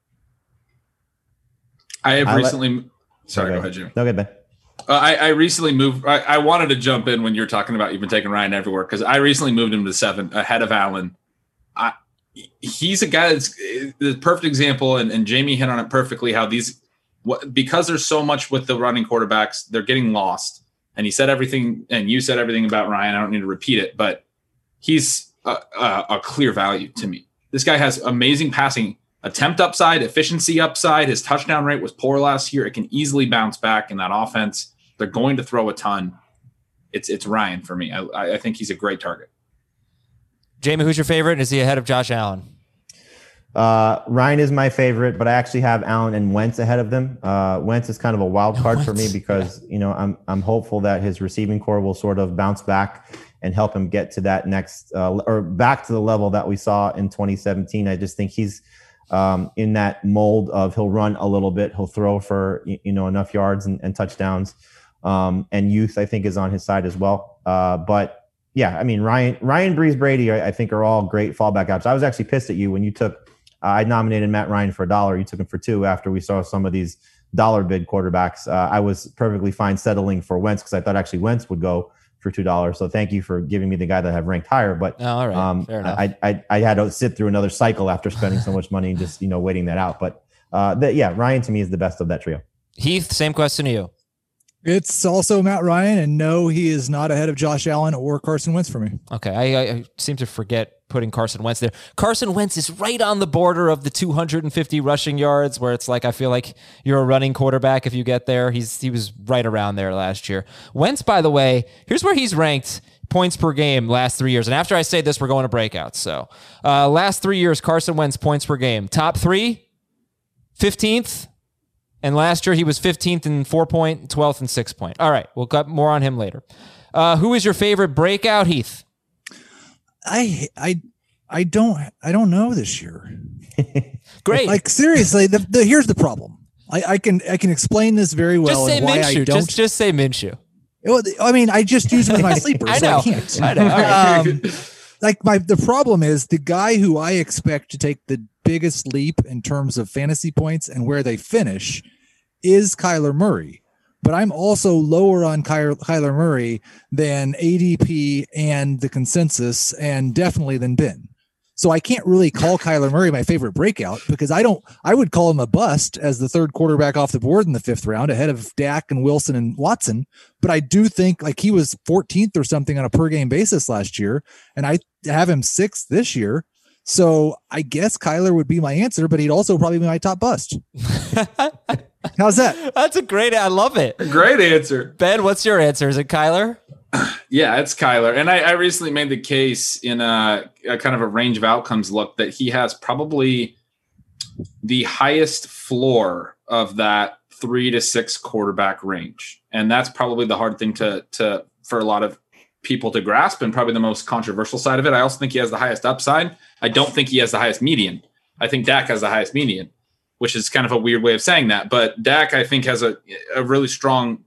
I have recently... Sorry, go ahead, Jimmy. No, good, Ben. I recently moved... I wanted to jump in when you're talking about you've been taking Ryan everywhere, because I recently moved him to 7 ahead of Allen. He's a guy that's the perfect example, and Jamie hit on it perfectly, how because there's so much with the running quarterbacks, they're getting lost. And he said everything, and you said everything about Ryan. I don't need to repeat it, but he's a clear value to me. This guy has amazing passing attempt upside, efficiency upside. His touchdown rate was poor last year. It can easily bounce back in that offense. They're going to throw a ton. It's Ryan for me. I think he's a great target. Jamie, who's your favorite? Is he ahead of Josh Allen? Ryan is my favorite, but I actually have Allen and Wentz ahead of them. Wentz is kind of a wild card for me because, I'm hopeful that his receiving core will sort of bounce back and help him get to that next, or back to the level that we saw in 2017. I just think he's in that mold of he'll run a little bit, he'll throw for, enough yards and touchdowns. And youth, I think, is on his side as well. But yeah, I mean, Ryan, Breeze, Brady, I think are all great fallback options. I was actually pissed at you when you took, I nominated Matt Ryan for $1. You took him for $2 after we saw some of these dollar bid quarterbacks. I was perfectly fine settling for Wentz because I thought actually Wentz would go for $2. So thank you for giving me the guy that I have ranked higher. But all right. Fair enough. I had to sit through another cycle after spending so much money and just, waiting that out. But Ryan to me is the best of that trio. Heath, same question to you. It's also Matt Ryan, and no, he is not ahead of Josh Allen or Carson Wentz for me. Okay, I seem to forget putting Carson Wentz there. Carson Wentz is right on the border of the 250 rushing yards, where it's like I feel like you're a running quarterback if you get there. He was right around there last year. Wentz, by the way, here's where he's ranked points per game last 3 years. And after I say this, we're going to breakouts. So last 3 years, Carson Wentz points per game. Top 3, 15th. And last year he was 15th in 4-point, 12th in 6-point. All right, we'll got more on him later. Who is your favorite breakout, Heath? I don't know this year. Great. Like seriously, here's the problem. I can explain this very well. Just say why Minshew. I don't. Just say Minshew. I mean, I just use him in my sleepers. I know. So I can't. I know. The problem is the guy who I expect to take the biggest leap in terms of fantasy points and where they finish is Kyler Murray. But I'm also lower on Kyler Murray than ADP and the consensus, and definitely than Ben. So I can't really call Kyler Murray my favorite breakout because I would call him a bust as the third quarterback off the board in the 5th round ahead of Dak and Wilson and Watson. But I do think like he was 14th or something on a per game basis last year, and I have him 6th this year. So I guess Kyler would be my answer, but he'd also probably be my top bust. How's that? That's a great, I love it. Great answer. Ben, what's your answer? Is it Kyler? Yeah, it's Kyler. And I recently made the case in a kind of a range of outcomes look that he has probably the highest floor of that 3 to 6 quarterback range. And that's probably the hard thing to for a lot of people to grasp, and probably the most controversial side of it. I also think he has the highest upside. I don't think he has the highest median. I think Dak has the highest median, which is kind of a weird way of saying that. But Dak, I think, has a really strong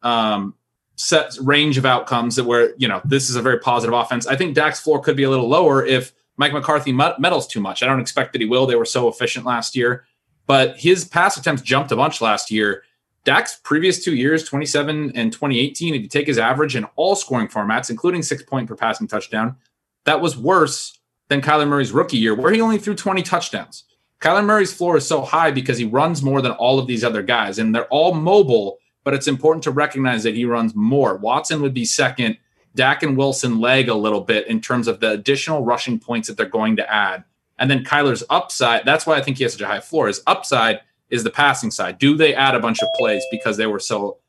set range of outcomes that where, this is a very positive offense. I think Dak's floor could be a little lower if Mike McCarthy meddles too much. I don't expect that he will. They were so efficient last year. But his pass attempts jumped a bunch last year. Dak's previous 2 years, 27 and 2018, if you take his average in all scoring formats, including 6-point per passing touchdown, that was worse than Kyler Murray's rookie year, where he only threw 20 touchdowns. Kyler Murray's floor is so high because he runs more than all of these other guys, and they're all mobile, but it's important to recognize that he runs more. Watson would be second. Dak and Wilson lag a little bit in terms of the additional rushing points that they're going to add. And then Kyler's upside, that's why I think he has such a high floor. His upside is the passing side. Do they add a bunch of plays because they were so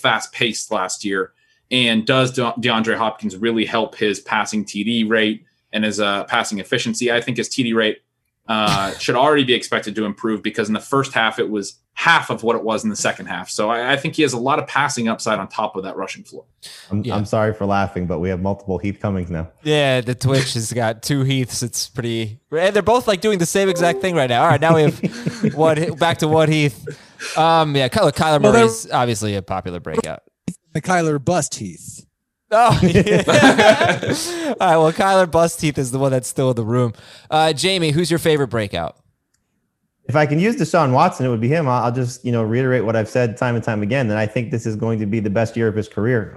fast-paced last year? And does DeAndre Hopkins really help his passing TD rate? and his passing efficiency. I think his TD rate should already be expected to improve because in the first half, it was half of what it was in the second half. So I think he has a lot of passing upside on top of that rushing floor. I'm sorry for laughing, but we have multiple Heath Cummings now. Yeah, the Twitch has got two Heaths. It's pretty, and they're both like doing the same exact thing right now. All right, now we have back to one Heath. Kyler Murray is obviously a popular breakout. The Kyler Bust Heath. Oh, yeah. All right. Well, Kyler Bust Heath is the one that's still in the room. Jamie, who's your favorite breakout? If I can use Deshaun Watson, it would be him. I'll just, reiterate what I've said time and time again, that I think this is going to be the best year of his career.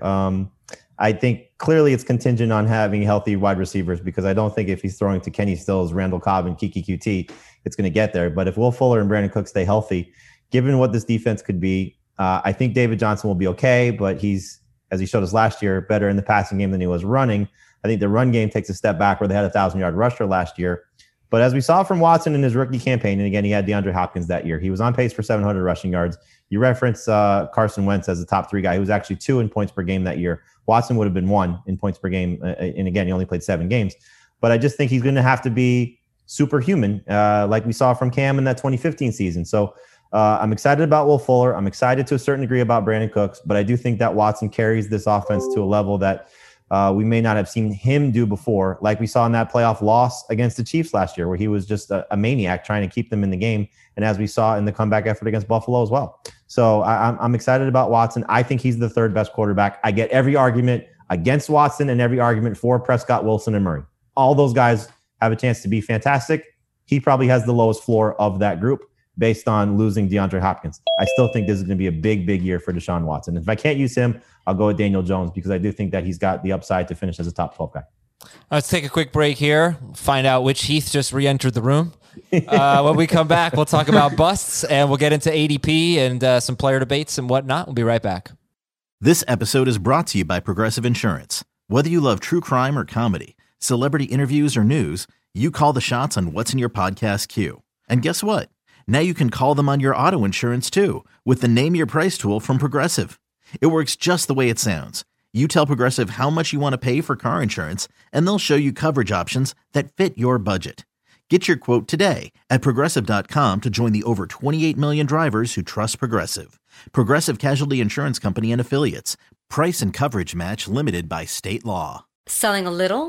I think clearly it's contingent on having healthy wide receivers, because I don't think if he's throwing to Kenny Stills, Randall Cobb, and Kiki QT, it's going to get there. But if Will Fuller and Brandon Cook stay healthy, given what this defense could be, I think David Johnson will be okay, but he's, as he showed us last year, better in the passing game than he was running. I think the run game takes a step back where they had a 1,000-yard rusher last year. But as we saw from Watson in his rookie campaign, and again, he had DeAndre Hopkins that year, he was on pace for 700 rushing yards. You reference Carson Wentz as the top 3 guy. He was actually 2 in points per game that year. Watson would have been 1 in points per game. And again, he only played 7 games. But I just think he's going to have to be superhuman, like we saw from Cam in that 2015 season. So I'm excited about Will Fuller. I'm excited to a certain degree about Brandon Cooks, but I do think that Watson carries this offense to a level that we may not have seen him do before, like we saw in that playoff loss against the Chiefs last year, where he was just a maniac trying to keep them in the game, and as we saw in the comeback effort against Buffalo as well. So I'm excited about Watson. I think he's the 3rd best quarterback. I get every argument against Watson and every argument for Prescott, Wilson, and Murray. All those guys have a chance to be fantastic. He probably has the lowest floor of that group based on losing DeAndre Hopkins. I still think this is going to be a big, big year for Deshaun Watson. If I can't use him, I'll go with Daniel Jones, because I do think that he's got the upside to finish as a top 12 guy. Let's take a quick break here, find out which Heath just re-entered the room. When we come back, we'll talk about busts, and we'll get into ADP and some player debates and whatnot. We'll be right back. This episode is brought to you by Progressive Insurance. Whether you love true crime or comedy, celebrity interviews or news, you call the shots on what's in your podcast queue. And guess what? Now you can call them on your auto insurance too, with the Name Your Price tool from Progressive. It works just the way it sounds. You tell Progressive how much you want to pay for car insurance, and they'll show you coverage options that fit your budget. Get your quote today at Progressive.com to join the over 28 million drivers who trust Progressive. Progressive Casualty Insurance Company and Affiliates. Price and coverage match limited by state law. Selling a little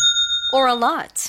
or a lot?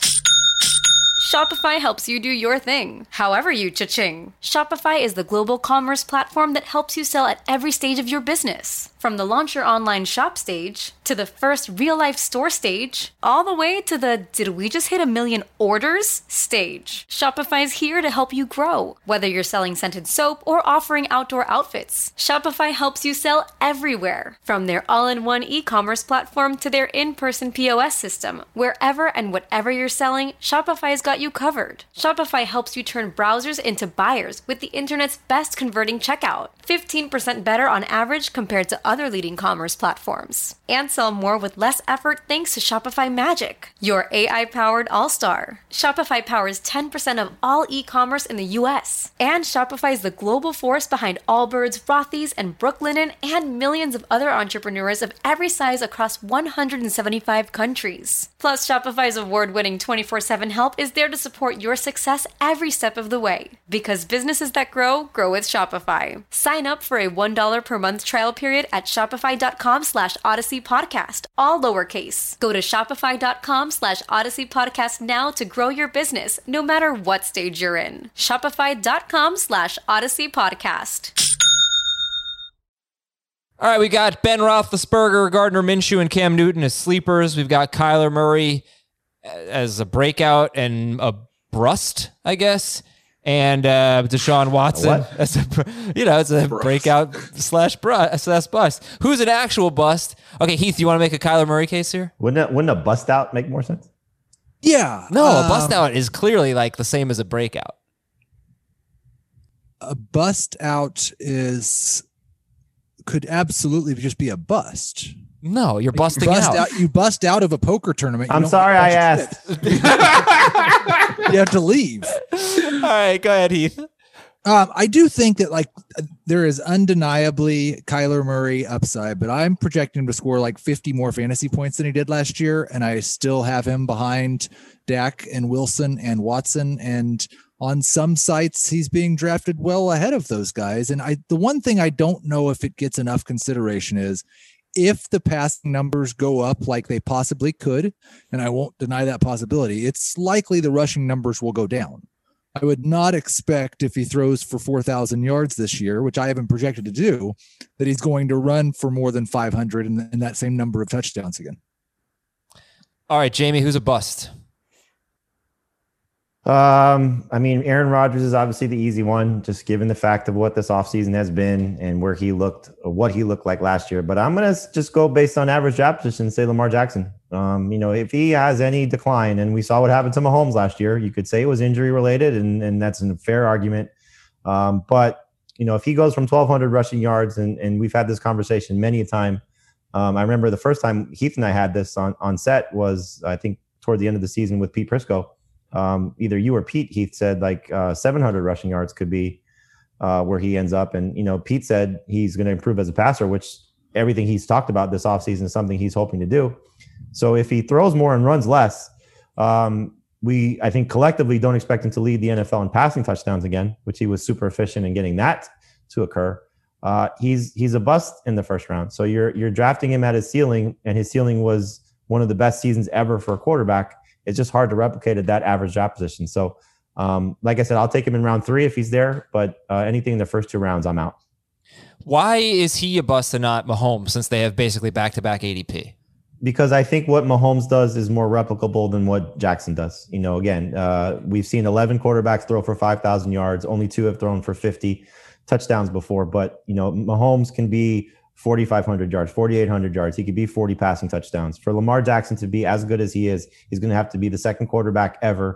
Shopify helps you do your thing, however you cha-ching. Shopify is the global commerce platform that helps you sell at every stage of your business. From the launch your online shop stage, to the first real-life store stage, all the way to the did we just hit 1 million orders stage. Shopify's here to help you grow. Whether you're selling scented soap or offering outdoor outfits, Shopify helps you sell everywhere. From their all-in-one e-commerce platform to their in-person POS system, wherever and whatever you're selling, Shopify's got you covered. Shopify helps you turn browsers into buyers with the internet's best converting checkout. 15% better on average compared to other leading commerce platforms. And sell more with less effort thanks to Shopify Magic, your AI-powered all-star. Shopify powers 10% of all e-commerce in the US. And Shopify is the global force behind Allbirds, Rothy's, and Brooklinen, and millions of other entrepreneurs of every size across 175 countries. Plus, Shopify's award-winning 24/7 help is there to support your success every step of the way. Because businesses that grow, grow with Shopify. Sign up for a $1 per month trial period at shopify.com/Odyssey Podcast, all lowercase. Go to shopify.com/Odyssey Podcast now to grow your business, no matter what stage you're in. Shopify.com/Odyssey Podcast. All right, we got Ben Roethlisberger, Gardner Minshew, and Cam Newton as sleepers. We've got Kyler Murray as a breakout and a brust, I guess. And Deshaun Watson, as it's a breakout / bust. Who's an actual bust? Okay, Heath, you want to make a Kyler Murray case here? Wouldn't a bust out make more sense? Yeah. No, a bust out is clearly like the same as a breakout. A bust out could absolutely just be a bust. No, you're busting out. You bust out of a poker tournament. I'm sorry I asked. You have to leave. All right, go ahead, Heath. I do think that there is undeniably Kyler Murray upside, but I'm projecting him to score like 50 more fantasy points than he did last year. And I still have him behind Dak and Wilson and Watson. And on some sites, he's being drafted well ahead of those guys. And the one thing I don't know if it gets enough consideration is if the passing numbers go up like they possibly could, and I won't deny that possibility, it's likely the rushing numbers will go down. I would not expect if he throws for 4,000 yards this year, which I haven't projected to do, that he's going to run for more than 500 and that same number of touchdowns again. All right, Jamie, who's a bust? I mean, Aaron Rodgers is obviously the easy one, just given the fact of what this offseason has been and what he looked like last year. But I'm going to just go based on average draft position and say Lamar Jackson. If he has any decline, and we saw what happened to Mahomes last year, you could say it was injury related, and that's a fair argument. But if he goes from 1,200 rushing yards, and we've had this conversation many a time. I remember the first time Heath and I had this on set was, I think, toward the end of the season with Pete Prisco. Either you or Pete, Heath said 700 rushing yards could be where he ends up. And, Pete said he's going to improve as a passer, which everything he's talked about this offseason is something he's hoping to do. So if he throws more and runs less, I think collectively don't expect him to lead the NFL in passing touchdowns again, which he was super efficient in getting that to occur. He's a bust in the first round. So you're drafting him at his ceiling, and his ceiling was one of the best seasons ever for a quarterback. It's just hard to replicate at that average draft position. So, like I said, I'll take him in round 3 if he's there, but anything in the first 2 rounds, I'm out. Why is he a bust and not Mahomes, since they have basically back-to-back ADP? Because I think what Mahomes does is more replicable than what Jackson does. Again, we've seen 11 quarterbacks throw for 5,000 yards. Only 2 have thrown for 50 touchdowns before. But, Mahomes can be 4,500 yards, 4,800 yards. He could be 40 passing touchdowns. For Lamar Jackson to be as good as he is, he's going to have to be the first quarterback ever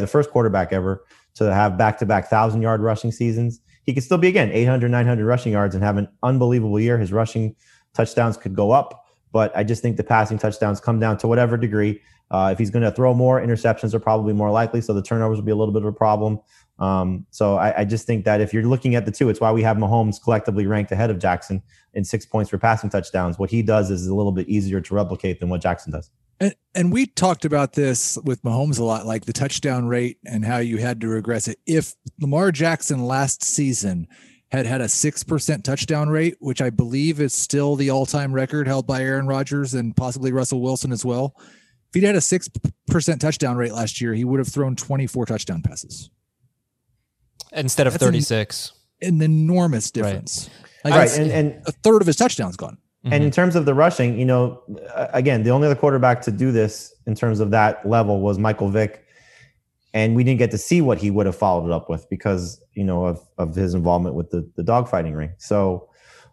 to have back-to-back 1,000-yard rushing seasons. He could still be, again, 800, 900 rushing yards and have an unbelievable year. His rushing touchdowns could go up, but I just think the passing touchdowns come down to whatever degree. If he's going to throw more, interceptions are probably more likely, so the turnovers will be a little bit of a problem. So I just think that if you're looking at the two, it's why we have Mahomes collectively ranked ahead of Jackson in 6 points for passing touchdowns. What he does is a little bit easier to replicate than what Jackson does. And we talked about this with Mahomes a lot, like the touchdown rate and how you had to regress it. If Lamar Jackson last season had a 6% touchdown rate, which I believe is still the all-time record held by Aaron Rodgers and possibly Russell Wilson as well. If he'd had a 6% touchdown rate last year, he would have thrown 24 touchdown passes instead of 36. An enormous difference. Right. And a third of his touchdowns gone. And in terms of the rushing, again, the only other quarterback to do this in terms of that level was Michael Vick. And we didn't get to see what he would have followed it up with because, of his involvement with the dogfighting ring. So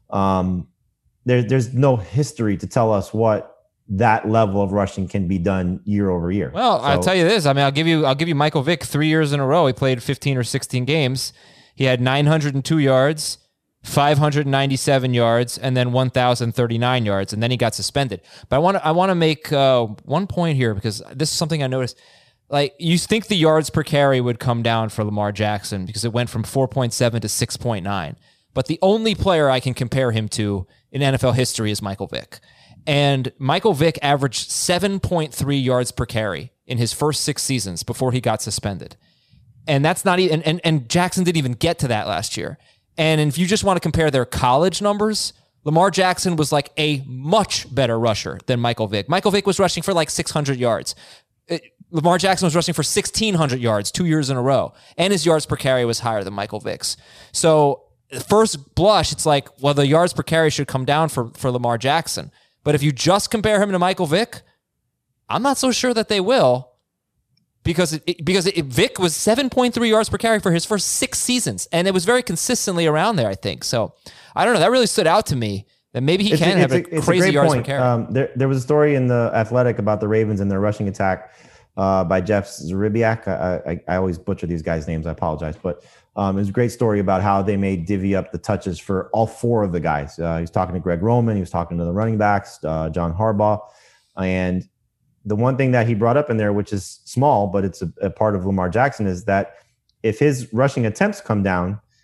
there's no history to tell us what that level of rushing can be done year over year. Well, I'll tell you this. I mean, I'll give you Michael Vick 3 years in a row. He played 15 or 16 games. He had 902 yards, 597 yards, and then 1,039 yards, and then he got suspended. But I want to make one point here because this is something I noticed. Like, you think the yards per carry would come down for Lamar Jackson because it went from 4.7 to 6.9. But the only player I can compare him to in NFL history is Michael Vick. And Michael Vick averaged 7.3 yards per carry in his first 6 seasons before he got suspended. And that's not even, and Jackson didn't even get to that last year. And if you just want to compare their college numbers, Lamar Jackson was like a much better rusher than Michael Vick. Michael Vick was rushing for like 600 yards. Lamar Jackson was rushing for 1,600 yards 2 years in a row. And his yards per carry was higher than Michael Vick's. So first blush, it's like, well, the yards per carry should come down for Lamar Jackson. But if you just compare him to Michael Vick, I'm not so sure that they will. Because Vick was 7.3 yards per carry for his first 6 seasons, and it was very consistently around there, I think. So I don't know. That really stood out to me that maybe he can have a crazy yards per carry. There was a story in The Athletic about the Ravens and their rushing attack by Jeff Zrebiak. I always butcher these guys' names. I apologize, but it was a great story about how they made divvy up the touches for all 4 of the guys. He was talking to Greg Roman. He was talking to the running backs, John Harbaugh, and the one thing that he brought up in there, which is small, but it's a part of Lamar Jackson, is that if his rushing attempts come down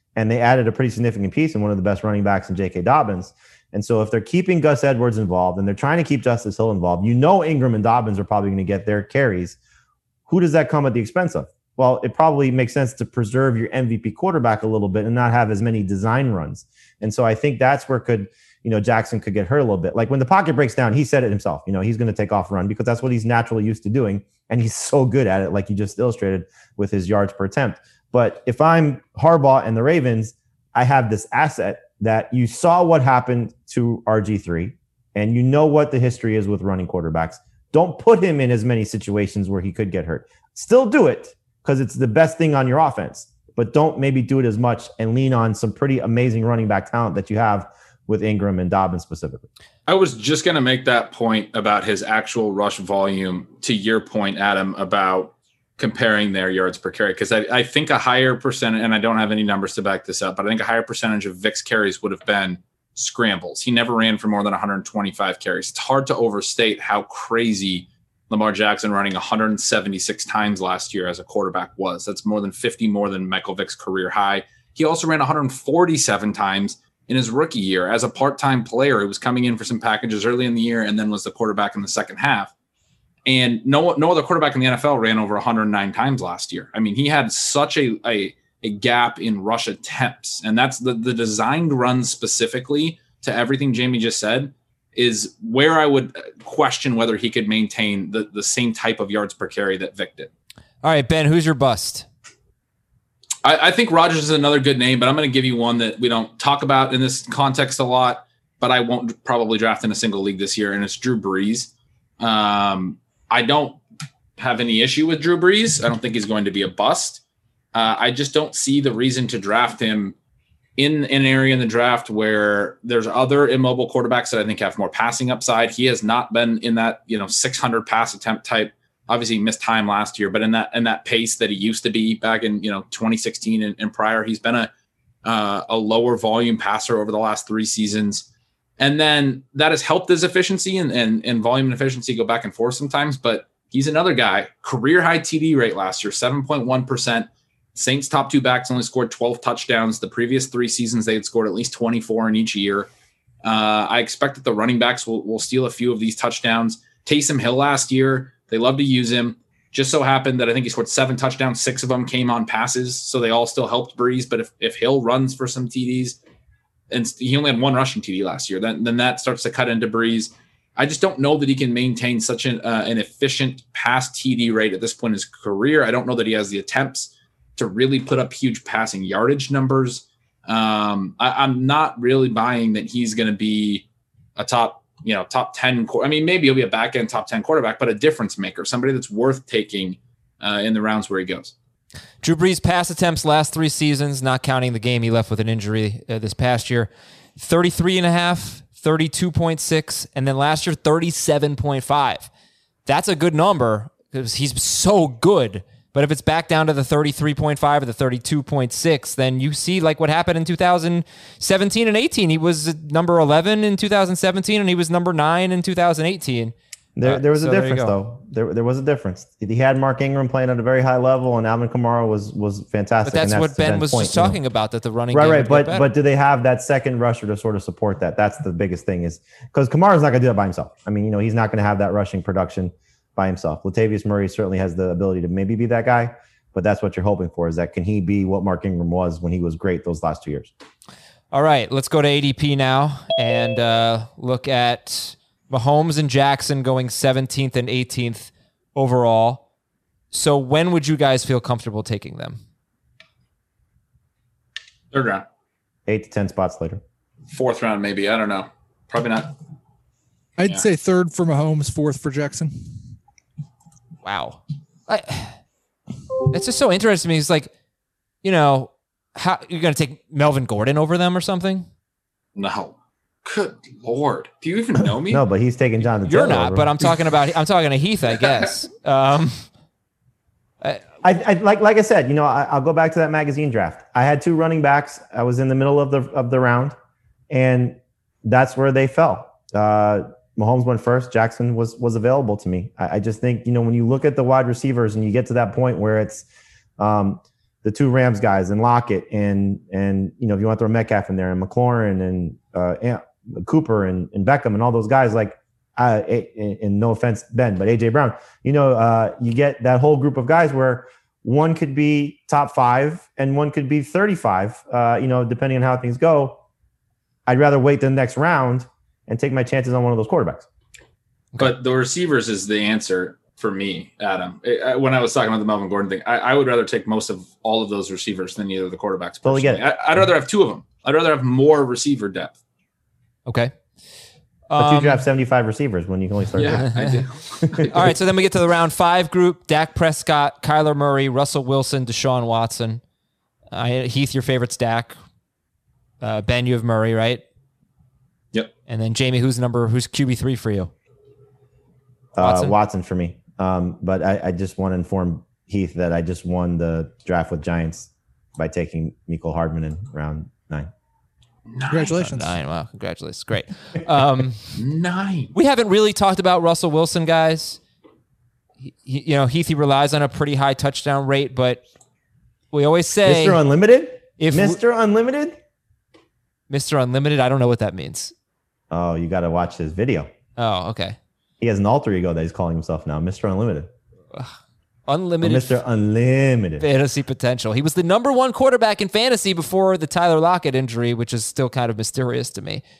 and they added a pretty significant piece in one of the best running backs in J.K. Dobbins. And so if they're keeping Gus Edwards involved and they're trying to keep Justice Hill involved, Ingram and Dobbins are probably going to get their carries. Who does that come at the expense of? Well, it probably makes sense to preserve your MVP quarterback a little bit and not have as many design runs. And so I think that's where Jackson could get hurt a little bit. Like when the pocket breaks down, he said it himself, he's going to take off run because that's what he's naturally used to doing. And he's so good at it, like you just illustrated with his yards per attempt. But if I'm Harbaugh and the Ravens, I have this asset that you saw what happened to RG3 and you know what the history is with running quarterbacks. Don't put him in as many situations where he could get hurt. Still do it because it's the best thing on your offense, but don't maybe do it as much and lean on some pretty amazing running back talent that you have with Ingram and Dobbins specifically. I was just going to make that point about his actual rush volume to your point, Adam, about comparing their yards per carry. Because I think a higher percentage, and I don't have any numbers to back this up, but I think a higher percentage of Vic's carries would have been scrambles. He never ran for more than 125 carries. It's hard to overstate how crazy Lamar Jackson running 176 times last year as a quarterback was. That's more than 50 more than Michael Vick's career high. He also ran 147 times in his rookie year as a part-time player. He was coming in for some packages early in the year and then was the quarterback in the second half. And no other quarterback in the NFL ran over 109 times last year. I mean, he had such a gap in rush attempts. And that's the designed runs specifically to everything Jamie just said is where I would question whether he could maintain the same type of yards per carry that Vic did. All right, Ben, who's your bust? I think Rodgers is another good name, but I'm going to give you one that we don't talk about in this context a lot, but I won't probably draft in a single league this year, and it's Drew Brees. I don't have any issue with Drew Brees. I don't think he's going to be a bust. I just don't see the reason to draft him in an area in the draft where there's other immobile quarterbacks that I think have more passing upside. He has not been in that 600 pass attempt type. Obviously he missed time last year, but in that pace that he used to be back in 2016 and prior, he's been a lower volume passer over the last 3 seasons. And then that has helped his efficiency and volume and efficiency go back and forth sometimes. But he's another guy, career high TD rate last year, 7.1%. Saints top 2 backs only scored 12 touchdowns. The previous 3 seasons, they had scored at least 24 in each year. I expect that the running backs will steal a few of these touchdowns. Taysom Hill last year, they love to use him. Just so happened that I think he scored 7 touchdowns. 6 of them came on passes. So they all still helped Brees. But if Hill runs for some TDs, and he only had 1 rushing TD last year, then that starts to cut into Brees. I just don't know that he can maintain such an efficient pass TD rate at this point in his career. I don't know that he has the attempts to really put up huge passing yardage numbers. I'm not really buying that he's going to be a top 10. I mean, maybe he'll be a back end top 10 quarterback, but a difference maker, somebody that's worth taking in the rounds where he goes. Drew Brees' pass attempts last 3 seasons, not counting the game he left with an injury this past year, 33.5, 32.6, and then last year 37.5. That's a good number because he's so good. But if it's back down to the 33.5 or the 32.6, then you see like what happened in 2017 and 18. He was number 11 in 2017 and he was number 9 in 2018. There was a difference, though. There was a difference. He had Mark Ingram playing at a very high level, and Alvin Kamara was fantastic. But that's what Ben was just talking about, that the running game right. But do they have that second rusher to sort of support that? That's the biggest thing, is because Kamara's not going to do that by himself. I mean, he's not going to have that rushing production by himself. Latavius Murray certainly has the ability to maybe be that guy, but that's what you're hoping for, is that can he be what Mark Ingram was when he was great those last 2 years? All right, let's go to ADP now and look at Mahomes and Jackson going 17th and 18th overall. So when would you guys feel comfortable taking them? 3rd round. 8 to 10 spots later. 4th round, maybe. I don't know. Probably not. I'd say 3rd for Mahomes, 4th for Jackson. Wow. It's just so interesting to me. It's like, how you're going to take Melvin Gordon over them or something? No. Good Lord. Do you even know me? No, but he's taking Jonathan You're Taylor not, over. but I'm talking to Heath, I guess. I like I said, I'll go back to that magazine draft. I had 2 running backs. I was in the middle of the round, and that's where they fell. Mahomes went first. Jackson was available to me. I just think, when you look at the wide receivers and you get to that point where it's the two Rams guys and Lockett and if you want to throw Metcalf in there and McLaurin and Cooper and Beckham and all those guys, like, and no offense, Ben, but AJ Brown, you get that whole group of guys where one could be top 5 and one could be 35, depending on how things go. I'd rather wait the next round and take my chances on one of those quarterbacks. But the receivers is the answer for me, Adam. When I was talking about the Melvin Gordon thing, I would rather take most of all of those receivers than either of the quarterbacks. Totally get it. I'd rather have 2 of them. I'd rather have more receiver depth. Okay. But you draft 75 receivers when you can only start. Yeah, I do. All right, so then we get to the round 5 group: Dak Prescott, Kyler Murray, Russell Wilson, Deshaun Watson. Heath, your favorite's Dak. Ben, you have Murray, right? Yep. And then Jamie, who's QB3 for you? Watson for me. But I just want to inform Heath that I just won the draft with Giants by taking Mecole Hardman in round 9. Congratulations. 9. Wow, congratulations. Great. 9. We haven't really talked about Russell Wilson, guys. Heath relies on a pretty high touchdown rate, but we always say Mr. Unlimited? Mr. Unlimited? Mr. Unlimited, I don't know what that means. Oh, you got to watch his video. Oh, okay. He has an alter ego that he's calling himself now, Mr. Unlimited. Unlimited. Mr. Unlimited. Fantasy potential. He was the number 1 quarterback in fantasy before the Tyler Lockett injury, which is still kind of mysterious to me.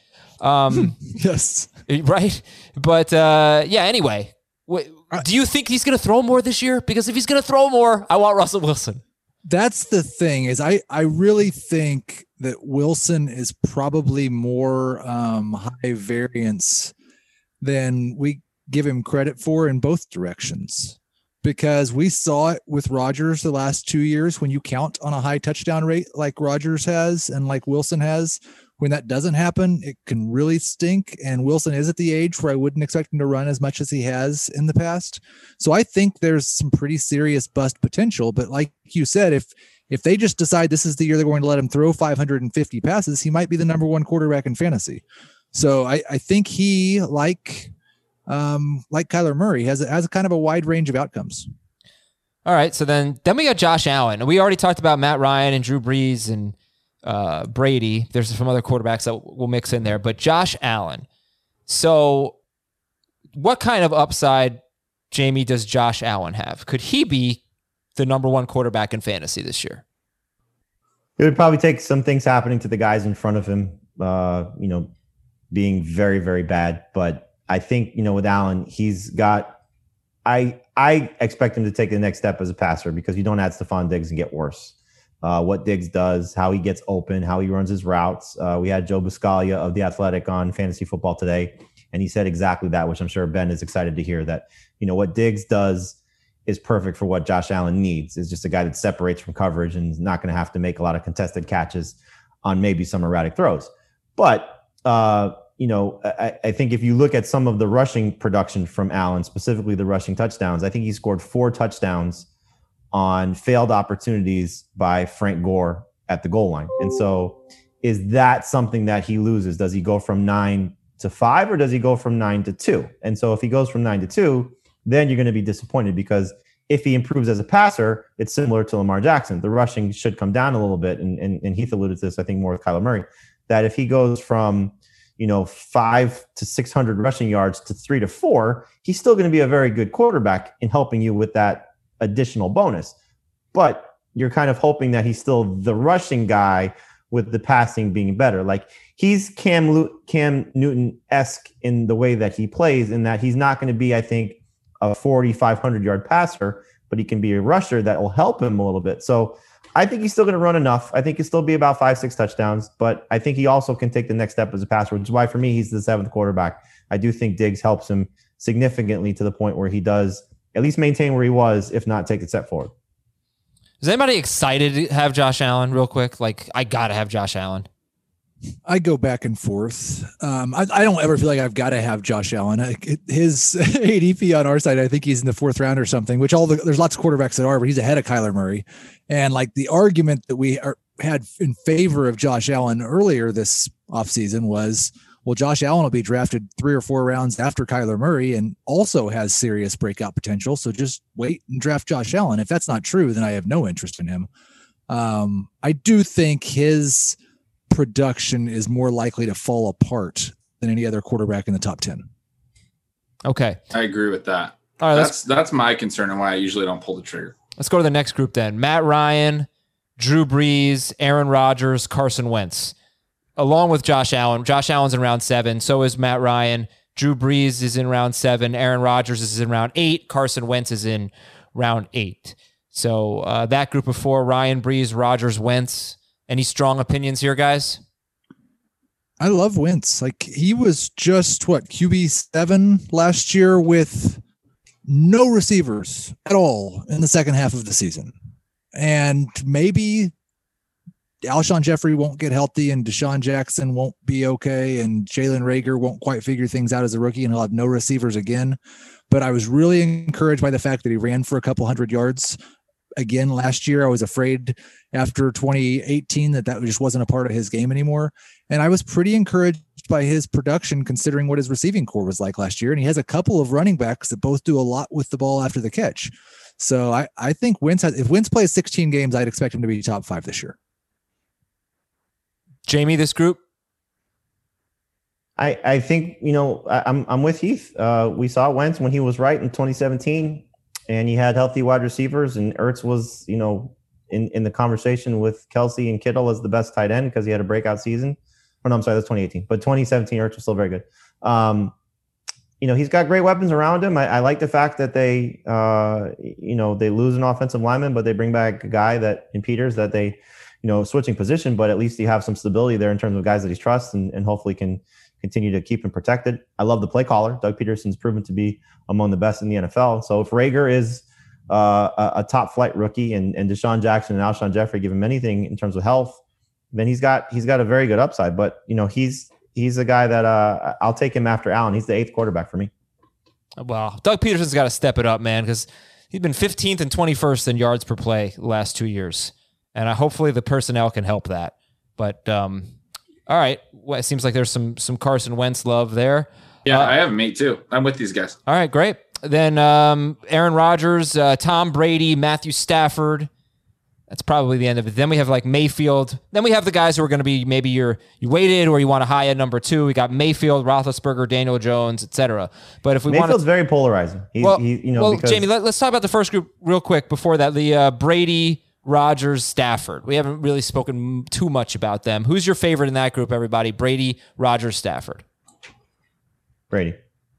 Yes. Right? But anyway, do you think he's going to throw more this year? Because if he's going to throw more, I want Russell Wilson. That's the thing is I really think that Wilson is probably more high variance than we give him credit for in both directions, because we saw it with Rodgers the last 2 years. When you count on a high touchdown rate like Rodgers has and like Wilson has, when that doesn't happen, it can really stink. And Wilson is at the age where I wouldn't expect him to run as much as he has in the past. So I think there's some pretty serious bust potential. But like you said, if they just decide this is the year they're going to let him throw 550 passes, he might be the number 1 quarterback in fantasy. So I think he, like Kyler Murray, has a kind of a wide range of outcomes. All right, so then we got Josh Allen. We already talked about Matt Ryan and Drew Brees and Brady. There's some other quarterbacks that we'll mix in there, but Josh Allen. So what kind of upside, Jamie, does Josh Allen have? Could he be the number 1 quarterback in fantasy this year? It would probably take some things happening to the guys in front of him, being very, very bad. But I think, with Allen, he's got, I expect him to take the next step as a passer, because you don't add Stephon Diggs and get worse. What Diggs does, how he gets open, how he runs his routes. We had Joe Buscaglia of The Athletic on Fantasy Football today, and he said exactly that, which I'm sure Ben is excited to hear, that, what Diggs does is perfect for what Josh Allen needs. Is just a guy that separates from coverage and is not going to have to make a lot of contested catches on maybe some erratic throws. But, I think if you look at some of the rushing production from Allen, specifically the rushing touchdowns, I think he scored 4 touchdowns on failed opportunities by Frank Gore at the goal line. And so is that something that he loses? Does he go from 9 to 5 or does he go from 9 to 2? And so if he goes from 9 to 2, then you're going to be disappointed, because if he improves as a passer, it's similar to Lamar Jackson. The rushing should come down a little bit. And Heath alluded to this, I think, more with Kyler Murray, that if he goes from 5 to 600 rushing yards to 3 to 4, he's still going to be a very good quarterback in helping you with that additional bonus. But you're kind of hoping that he's still the rushing guy with the passing being better. Like, he's Cam Newton-esque in the way that he plays, in that he's not going to be, I think, a 4,500 yard passer, but he can be a rusher that will help him a little bit. So I think he's still going to run enough. I think he'll still be about 5-6 touchdowns, but I think he also can take the next step as a passer, which is why for me, he's the 7th quarterback. I do think Diggs helps him significantly to the point where he does at least maintain where he was, if not take a step forward. Is anybody excited to have Josh Allen real quick? Like, I got to have Josh Allen. I go back and forth. I don't ever feel like I've got to have Josh Allen. His ADP on our side, I think he's in the 4th round or something, which there's lots of quarterbacks that are, but he's ahead of Kyler Murray. And like, the argument that we had in favor of Josh Allen earlier this offseason was, well, Josh Allen will be drafted 3 or 4 rounds after Kyler Murray and also has serious breakout potential. So just wait and draft Josh Allen. If that's not true, then I have no interest in him. I do think his production is more likely to fall apart than any other quarterback in the top 10. Okay. I agree with that. All right, that's my concern and why I usually don't pull the trigger. Let's go to the next group then. Matt Ryan, Drew Brees, Aaron Rodgers, Carson Wentz, along with Josh Allen. Josh Allen's in round 7. So is Matt Ryan. Drew Brees is in round 7. Aaron Rodgers is in round 8. Carson Wentz is in round 8. So that group of 4, Ryan, Brees, Rodgers, Wentz. Any strong opinions here, guys? I love Wentz. Like, he was just QB7 last year with no receivers at all in the second half of the season. And maybe Alshon Jeffrey won't get healthy and Deshaun Jackson won't be okay. And Jalen Reagor won't quite figure things out as a rookie and he'll have no receivers again. But I was really encouraged by the fact that he ran for a couple hundred yards again last year. I was afraid after 2018 that just wasn't a part of his game anymore. And I was pretty encouraged by his production considering what his receiving core was like last year. And he has a couple of running backs that both do a lot with the ball after the catch. So I think if Wentz plays 16 games, I'd expect him to be top 5 this year. Jamie, this group? I think, I'm with Heath. We saw Wentz when he was right in 2017 and he had healthy wide receivers and Ertz was, in the conversation with Kelsey and Kittle as the best tight end because he had a breakout season. Oh, no, I'm sorry, that's 2018. But 2017, Ertz was still very good. He's got great weapons around him. I like the fact that they, they lose an offensive lineman, but they bring back a guy in Peters that they, switching position, but at least you have some stability there in terms of guys that he trusts and hopefully can continue to keep him protected. I love the play caller. Doug Peterson's proven to be among the best in the NFL. So if Reagor is a top flight rookie and Deshaun Jackson and Alshon Jeffrey give him anything in terms of health, then he's got a very good upside. But he's a guy that I'll take him after Allen. He's the 8th quarterback for me. Well, Doug Peterson's got to step it up, man, because he's been 15th and 21st in yards per play the last 2 years, and hopefully the personnel can help that. But all right, well, it seems like there's some Carson Wentz love there. Yeah, I have him 8 too. I'm with these guys. All right, great. Then Aaron Rodgers, Tom Brady, Matthew Stafford. That's probably the end of it. Then we have like Mayfield. Then we have the guys who are going to be maybe you waited or you want a high at number 2. We got Mayfield, Roethlisberger, Daniel Jones, etc. But if we want, Mayfield's very polarizing. Because Jamie, let's talk about the first group real quick. Before that, the Brady, Rodgers, Stafford. We haven't really spoken too much about them. Who's your favorite in that group? Everybody, Brady, Rodgers, Stafford. Brady.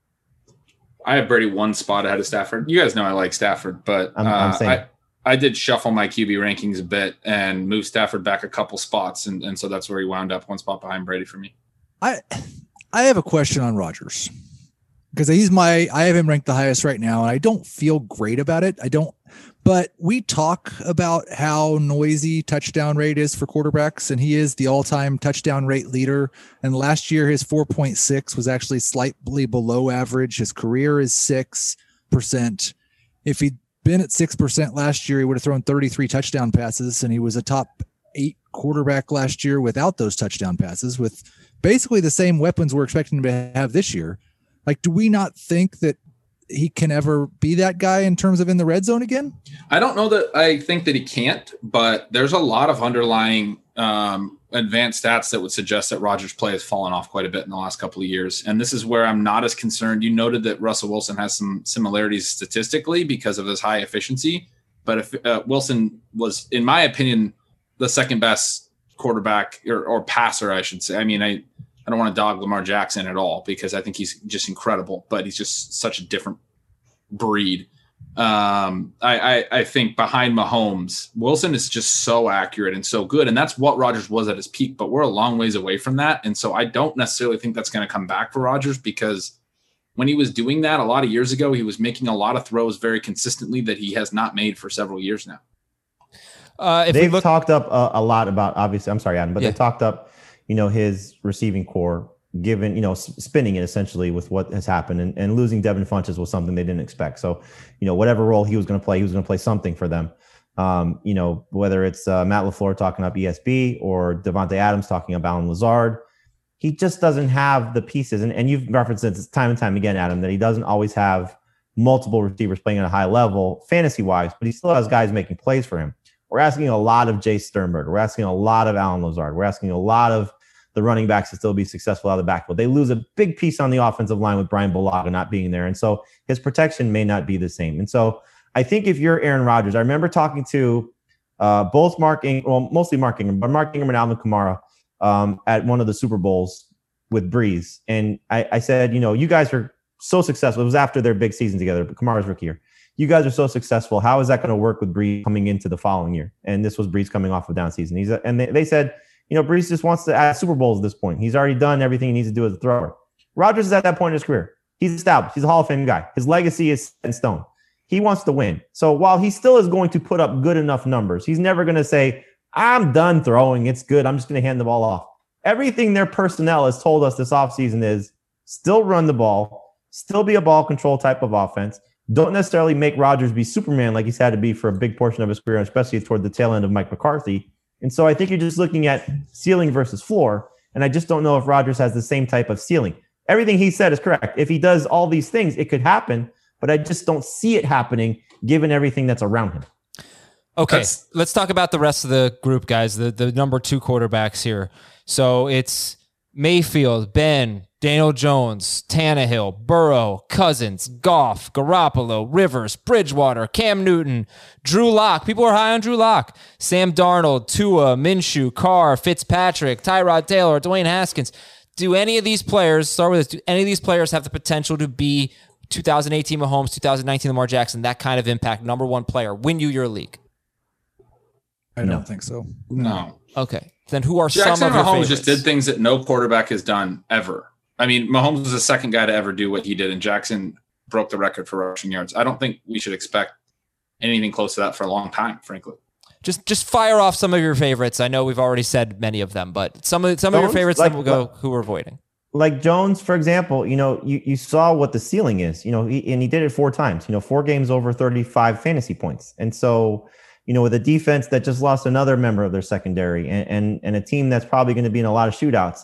I have Brady 1 spot ahead of Stafford. You guys know I like Stafford, but I'm saying. I did shuffle my QB rankings a bit and move Stafford back a couple spots, and so that's where he wound up 1 spot behind Brady for me. I have a question on Rodgers because I have him ranked the highest right now, and I don't feel great about it. But we talk about how noisy touchdown rate is for quarterbacks, and he is the all-time touchdown rate leader. And last year, his 4.6 was actually slightly below average. His career is 6%. If he'd been at 6% last year, he would have thrown 33 touchdown passes, and he was a top 8 quarterback last year without those touchdown passes, with basically the same weapons we're expecting him to have this year. Like, do we not think that he can ever be that guy in terms of in the red zone again? I don't know that I think that he can't, but there's a lot of underlying advanced stats that would suggest that Rodgers' play has fallen off quite a bit in the last couple of years. And this is where I'm not as concerned. You noted that Russell Wilson has some similarities statistically because of his high efficiency. But if Wilson was, in my opinion, the second best quarterback or passer, I should say. I mean, I don't want to dog Lamar Jackson at all because I think he's just incredible, but he's just such a different breed. I think behind Mahomes, Wilson is just so accurate and so good. And that's what Rodgers was at his peak, but we're a long ways away from that. And so I don't necessarily think that's going to come back for Rodgers because when he was doing that a lot of years ago, he was making a lot of throws very consistently that he has not made for several years now. They've talked up a lot about, obviously, I'm sorry, Adam, but they talked up, his receiving core, given, spinning it essentially with what has happened and losing Devin Funchess was something they didn't expect. So, whatever role he was going to play something for them. Whether it's Matt LaFleur talking up ESB or Devontae Adams talking about Allen Lazard, he just doesn't have the pieces. And you've referenced it time and time again, Adam, that he doesn't always have multiple receivers playing at a high level fantasy wise, but he still has guys making plays for him. we're asking a lot of Jay Sternberger. We're asking a lot of Allen Lazard. We're asking a lot of the running backs to still be successful out of the backfield. They lose a big piece on the offensive line with Brian Bulaga not being there. And so his protection may not be the same. And so I think if you're Aaron Rodgers, I remember talking to both mostly Mark Ingram, but Mark Ingram and Alvin Kamara at one of the Super Bowls with Breeze. And I said, you guys are so successful. It was after their big season together, but Kamara's rookie year. You guys are so successful. How is that going to work with Breeze coming into the following year? And this was Breeze coming off of down season. They said, Breeze just wants to add Super Bowls at this point. He's already done everything he needs to do as a thrower. Rodgers is at that point in his career. He's established. He's a Hall of Fame guy. His legacy is set in stone. He wants to win. So while he still is going to put up good enough numbers, he's never going to say, I'm done throwing. It's good. I'm just going to hand the ball off. Everything their personnel has told us this offseason is still run the ball, still be a ball control type of offense. Don't necessarily make Rodgers be Superman like he's had to be for a big portion of his career, especially toward the tail end of Mike McCarthy. And so I think you're just looking at ceiling versus floor. And I just don't know if Rodgers has the same type of ceiling. Everything he said is correct. If he does all these things, it could happen, but I just don't see it happening given everything that's around him. Okay, let's talk about the rest of the group, guys, the number 2 quarterbacks here. So it's Mayfield, Ben, Daniel Jones, Tannehill, Burrow, Cousins, Goff, Garoppolo, Rivers, Bridgewater, Cam Newton, Drew Lock. People are high on Drew Lock. Sam Darnold, Tua, Minshew, Carr, Fitzpatrick, Tyrod Taylor, Dwayne Haskins. Do any of these players, start with this, do any of these players have the potential to be 2018 Mahomes, 2019 Lamar Jackson, that kind of impact, number 1 player, win you your league? I don't think so. No. Okay. Then who are Jackson some of your Mahomes favorites? just did things that no quarterback has done ever. I mean, Mahomes was the second guy to ever do what he did, and Jackson broke the record for rushing yards. I don't think we should expect anything close to that for a long time, frankly. Just fire off some of your favorites. I know we've already said many of them, but some of your favorites, then we'll go who we're avoiding. Like Jones, for example, you saw what the ceiling is, and he did it 4 times, 4 games over 35 fantasy points. And so, with a defense that just lost another member of their secondary and a team that's probably going to be in a lot of shootouts.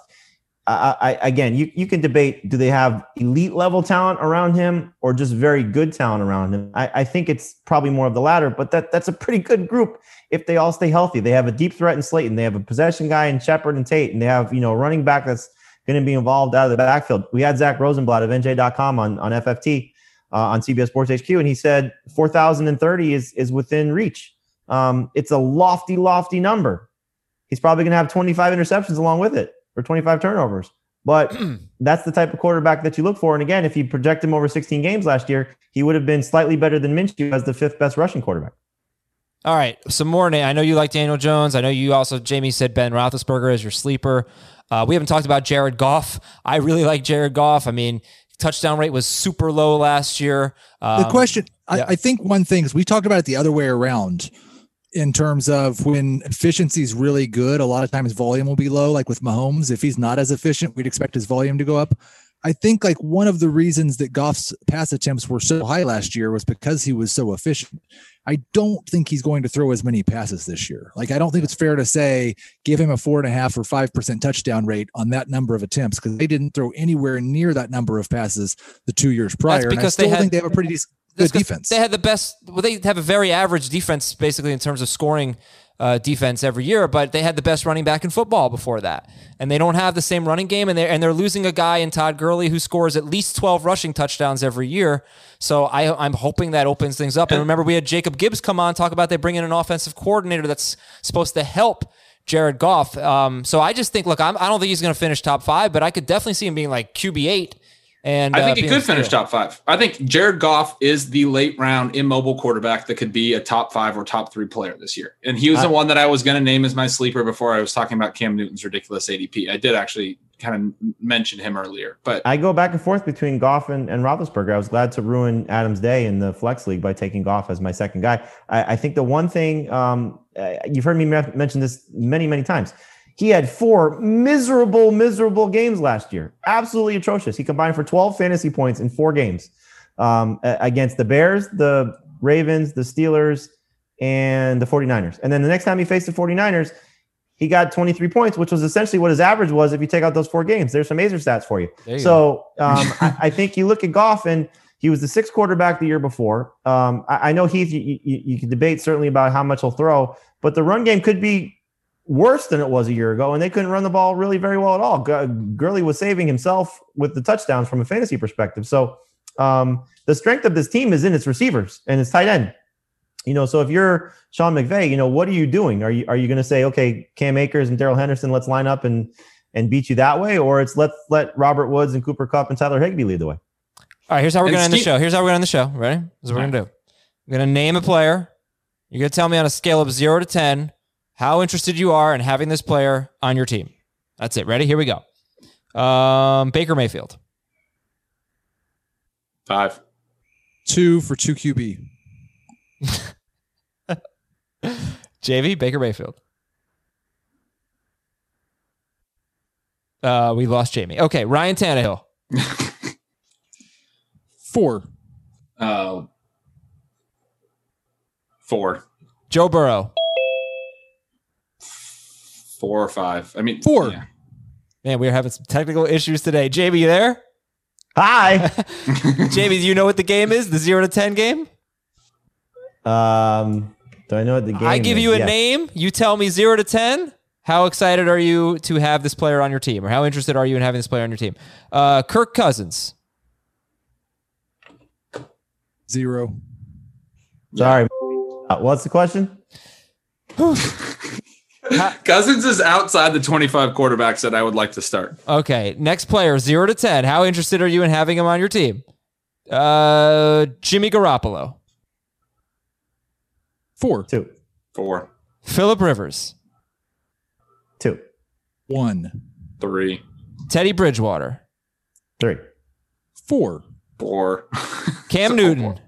Again, you can debate, do they have elite level talent around him or just very good talent around him? I think it's probably more of the latter, but that's a pretty good group if they all stay healthy. They have a deep threat in Slayton. They have a possession guy in Shepard and Tate, and they have, a running back that's going to be involved out of the backfield. We had Zach Rosenblatt of NJ.com on FFT on CBS Sports HQ, and he said 4,030 is within reach. It's a lofty number. He's probably going to have 25 interceptions along with it, or 25 turnovers. But that's the type of quarterback that you look for. And again, if you project him over 16 games last year, he would have been slightly better than Minshew as the 5th best rushing quarterback. All right, some more. I know you like Daniel Jones. I know you also, Jamie, said Ben Roethlisberger as your sleeper. We haven't talked about Jared Goff. I really like Jared Goff. I mean, touchdown rate was super low last year. The question, I think one thing is we talked about it the other way around. In terms of when efficiency is really good, a lot of times volume will be low. Like with Mahomes, if he's not as efficient, we'd expect his volume to go up. I think like one of the reasons that Goff's pass attempts were so high last year was because he was so efficient. I don't think he's going to throw as many passes this year. Like, I don't think it's fair to say, give him a 4.5 or 5% touchdown rate on that number of attempts, because they didn't throw anywhere near that number of passes the 2 years prior. That's because and I still think they have a pretty decent good defense. They had the best. Well, they have a very average defense, basically in terms of scoring defense every year. But they had the best running back in football before that, and they don't have the same running game. And they're losing a guy in Todd Gurley who scores at least 12 rushing touchdowns every year. So I'm hoping that opens things up. And remember, we had Jacob Gibbs come on talk about they bring in an offensive coordinator that's supposed to help Jared Goff. So I just think, look, I don't think he's going to finish top 5, but I could definitely see him being like QB8. And I think he could finish top 5. I think Jared Goff is the late round immobile quarterback that could be a top 5 or top 3 player this year. And he was the one that I was going to name as my sleeper before I was talking about Cam Newton's ridiculous ADP. I did actually kind of mention him earlier, but I go back and forth between Goff and Roethlisberger. I was glad to ruin Adam's day in the flex league by taking Goff as my second guy. I think the one thing you've heard me mention this many, many times. He had 4 miserable games last year. Absolutely atrocious. He combined for 12 fantasy points in 4 games against the Bears, the Ravens, the Steelers, and the 49ers. And then the next time he faced the 49ers, he got 23 points, which was essentially what his average was if you take out those 4 games. There's some Azer stats for you. So I think you look at Goff and He was the 6th quarterback the year before. I know Heath, you can debate certainly about how much he'll throw, but the run game could be worse than it was a year ago, and they couldn't run the ball really very well at all. Gurley was saving himself with the touchdowns from a fantasy perspective. So the strength of this team is in its receivers and its tight end. So if you're Sean McVay, what are you doing? Are you going to say, okay, Cam Akers and Darrell Henderson, let's line up and beat you that way? Or it's let Robert Woods and Cooper Kupp and Tyler Higbee lead the way? All right, here's how we're going to end the show. Ready? This is what we're going to do. I'm going to name a player. You're going to tell me on a scale of 0 to 10 how interested you are in having this player on your team. That's it. Ready? Here we go. Baker Mayfield. 5. 2 for 2 QB. JV, Baker Mayfield. We lost Jamie. Okay, Ryan Tannehill. 4. 4. Joe Burrow. 4 or 5. I mean, 4. Yeah. Man, we are having some technical issues today. Jamie, you there? Hi. Jamie, do you know what the game is? The 0 to 10 game? Do I know what the game I give is? you a name. You tell me 0 to 10. How excited are you to have this player on your team? Or how interested are you in having this player on your team? Kirk Cousins. 0. Sorry. What's the question? Cousins is outside the 25 quarterbacks that I would like to start. Okay, next player, 0 to 10. How interested are you in having him on your team? Jimmy Garoppolo. 4. 2. 4. Phillip Rivers. 2. 1. 3. Teddy Bridgewater. 3. 4. 4. Cam Newton.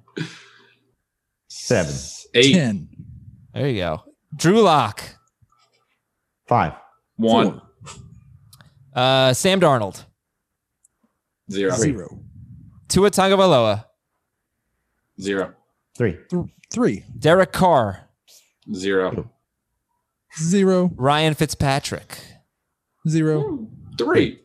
7. 8. 10. There you go. Drew Lock. 5. 1. Sam Darnold. 0. 0. Tua Tagovailoa. 0. 3. 3. Derek Carr. 0. 0. Ryan Fitzpatrick. 0. 3.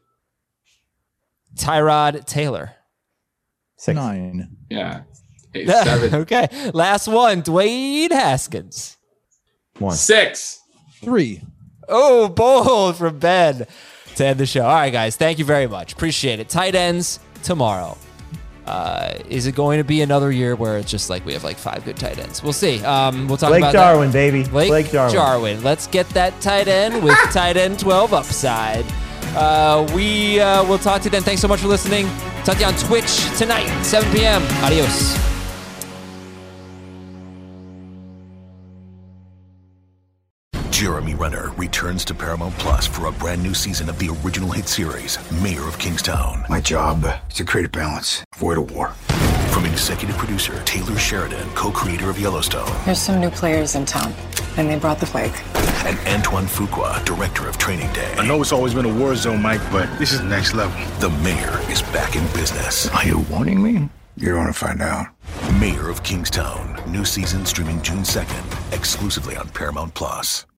Tyrod Taylor. 6. 9. Yeah. 8, 7. Okay. Last one. Dwayne Haskins. 1. 6. 3. Oh, bold from Ben to end the show. All right, guys. Thank you very much. Appreciate it. Tight ends tomorrow. Is it going to be another year where it's just like we have like 5 good tight ends? We'll see. We'll talk Blake about Jarwin, that. baby. Blake Jarwin. Jarwin. Let's get that tight end with tight end 12 upside. We will talk to you then. Thanks so much for listening. Talk to you on Twitch tonight, 7 p.m. Adios. Jeremy Renner returns to Paramount Plus for a brand new season of the original hit series, Mayor of Kingstown. My job is to create a balance, avoid a war. From executive producer Taylor Sheridan, co-creator of Yellowstone. There's some new players in town, and they brought the plague. And Antoine Fuqua, director of Training Day. I know it's always been a war zone, Mike, but this is next level. The Mayor is back in business. Are you warning me? You're going to find out. Mayor of Kingstown. New season streaming June 2nd, exclusively on Paramount Plus.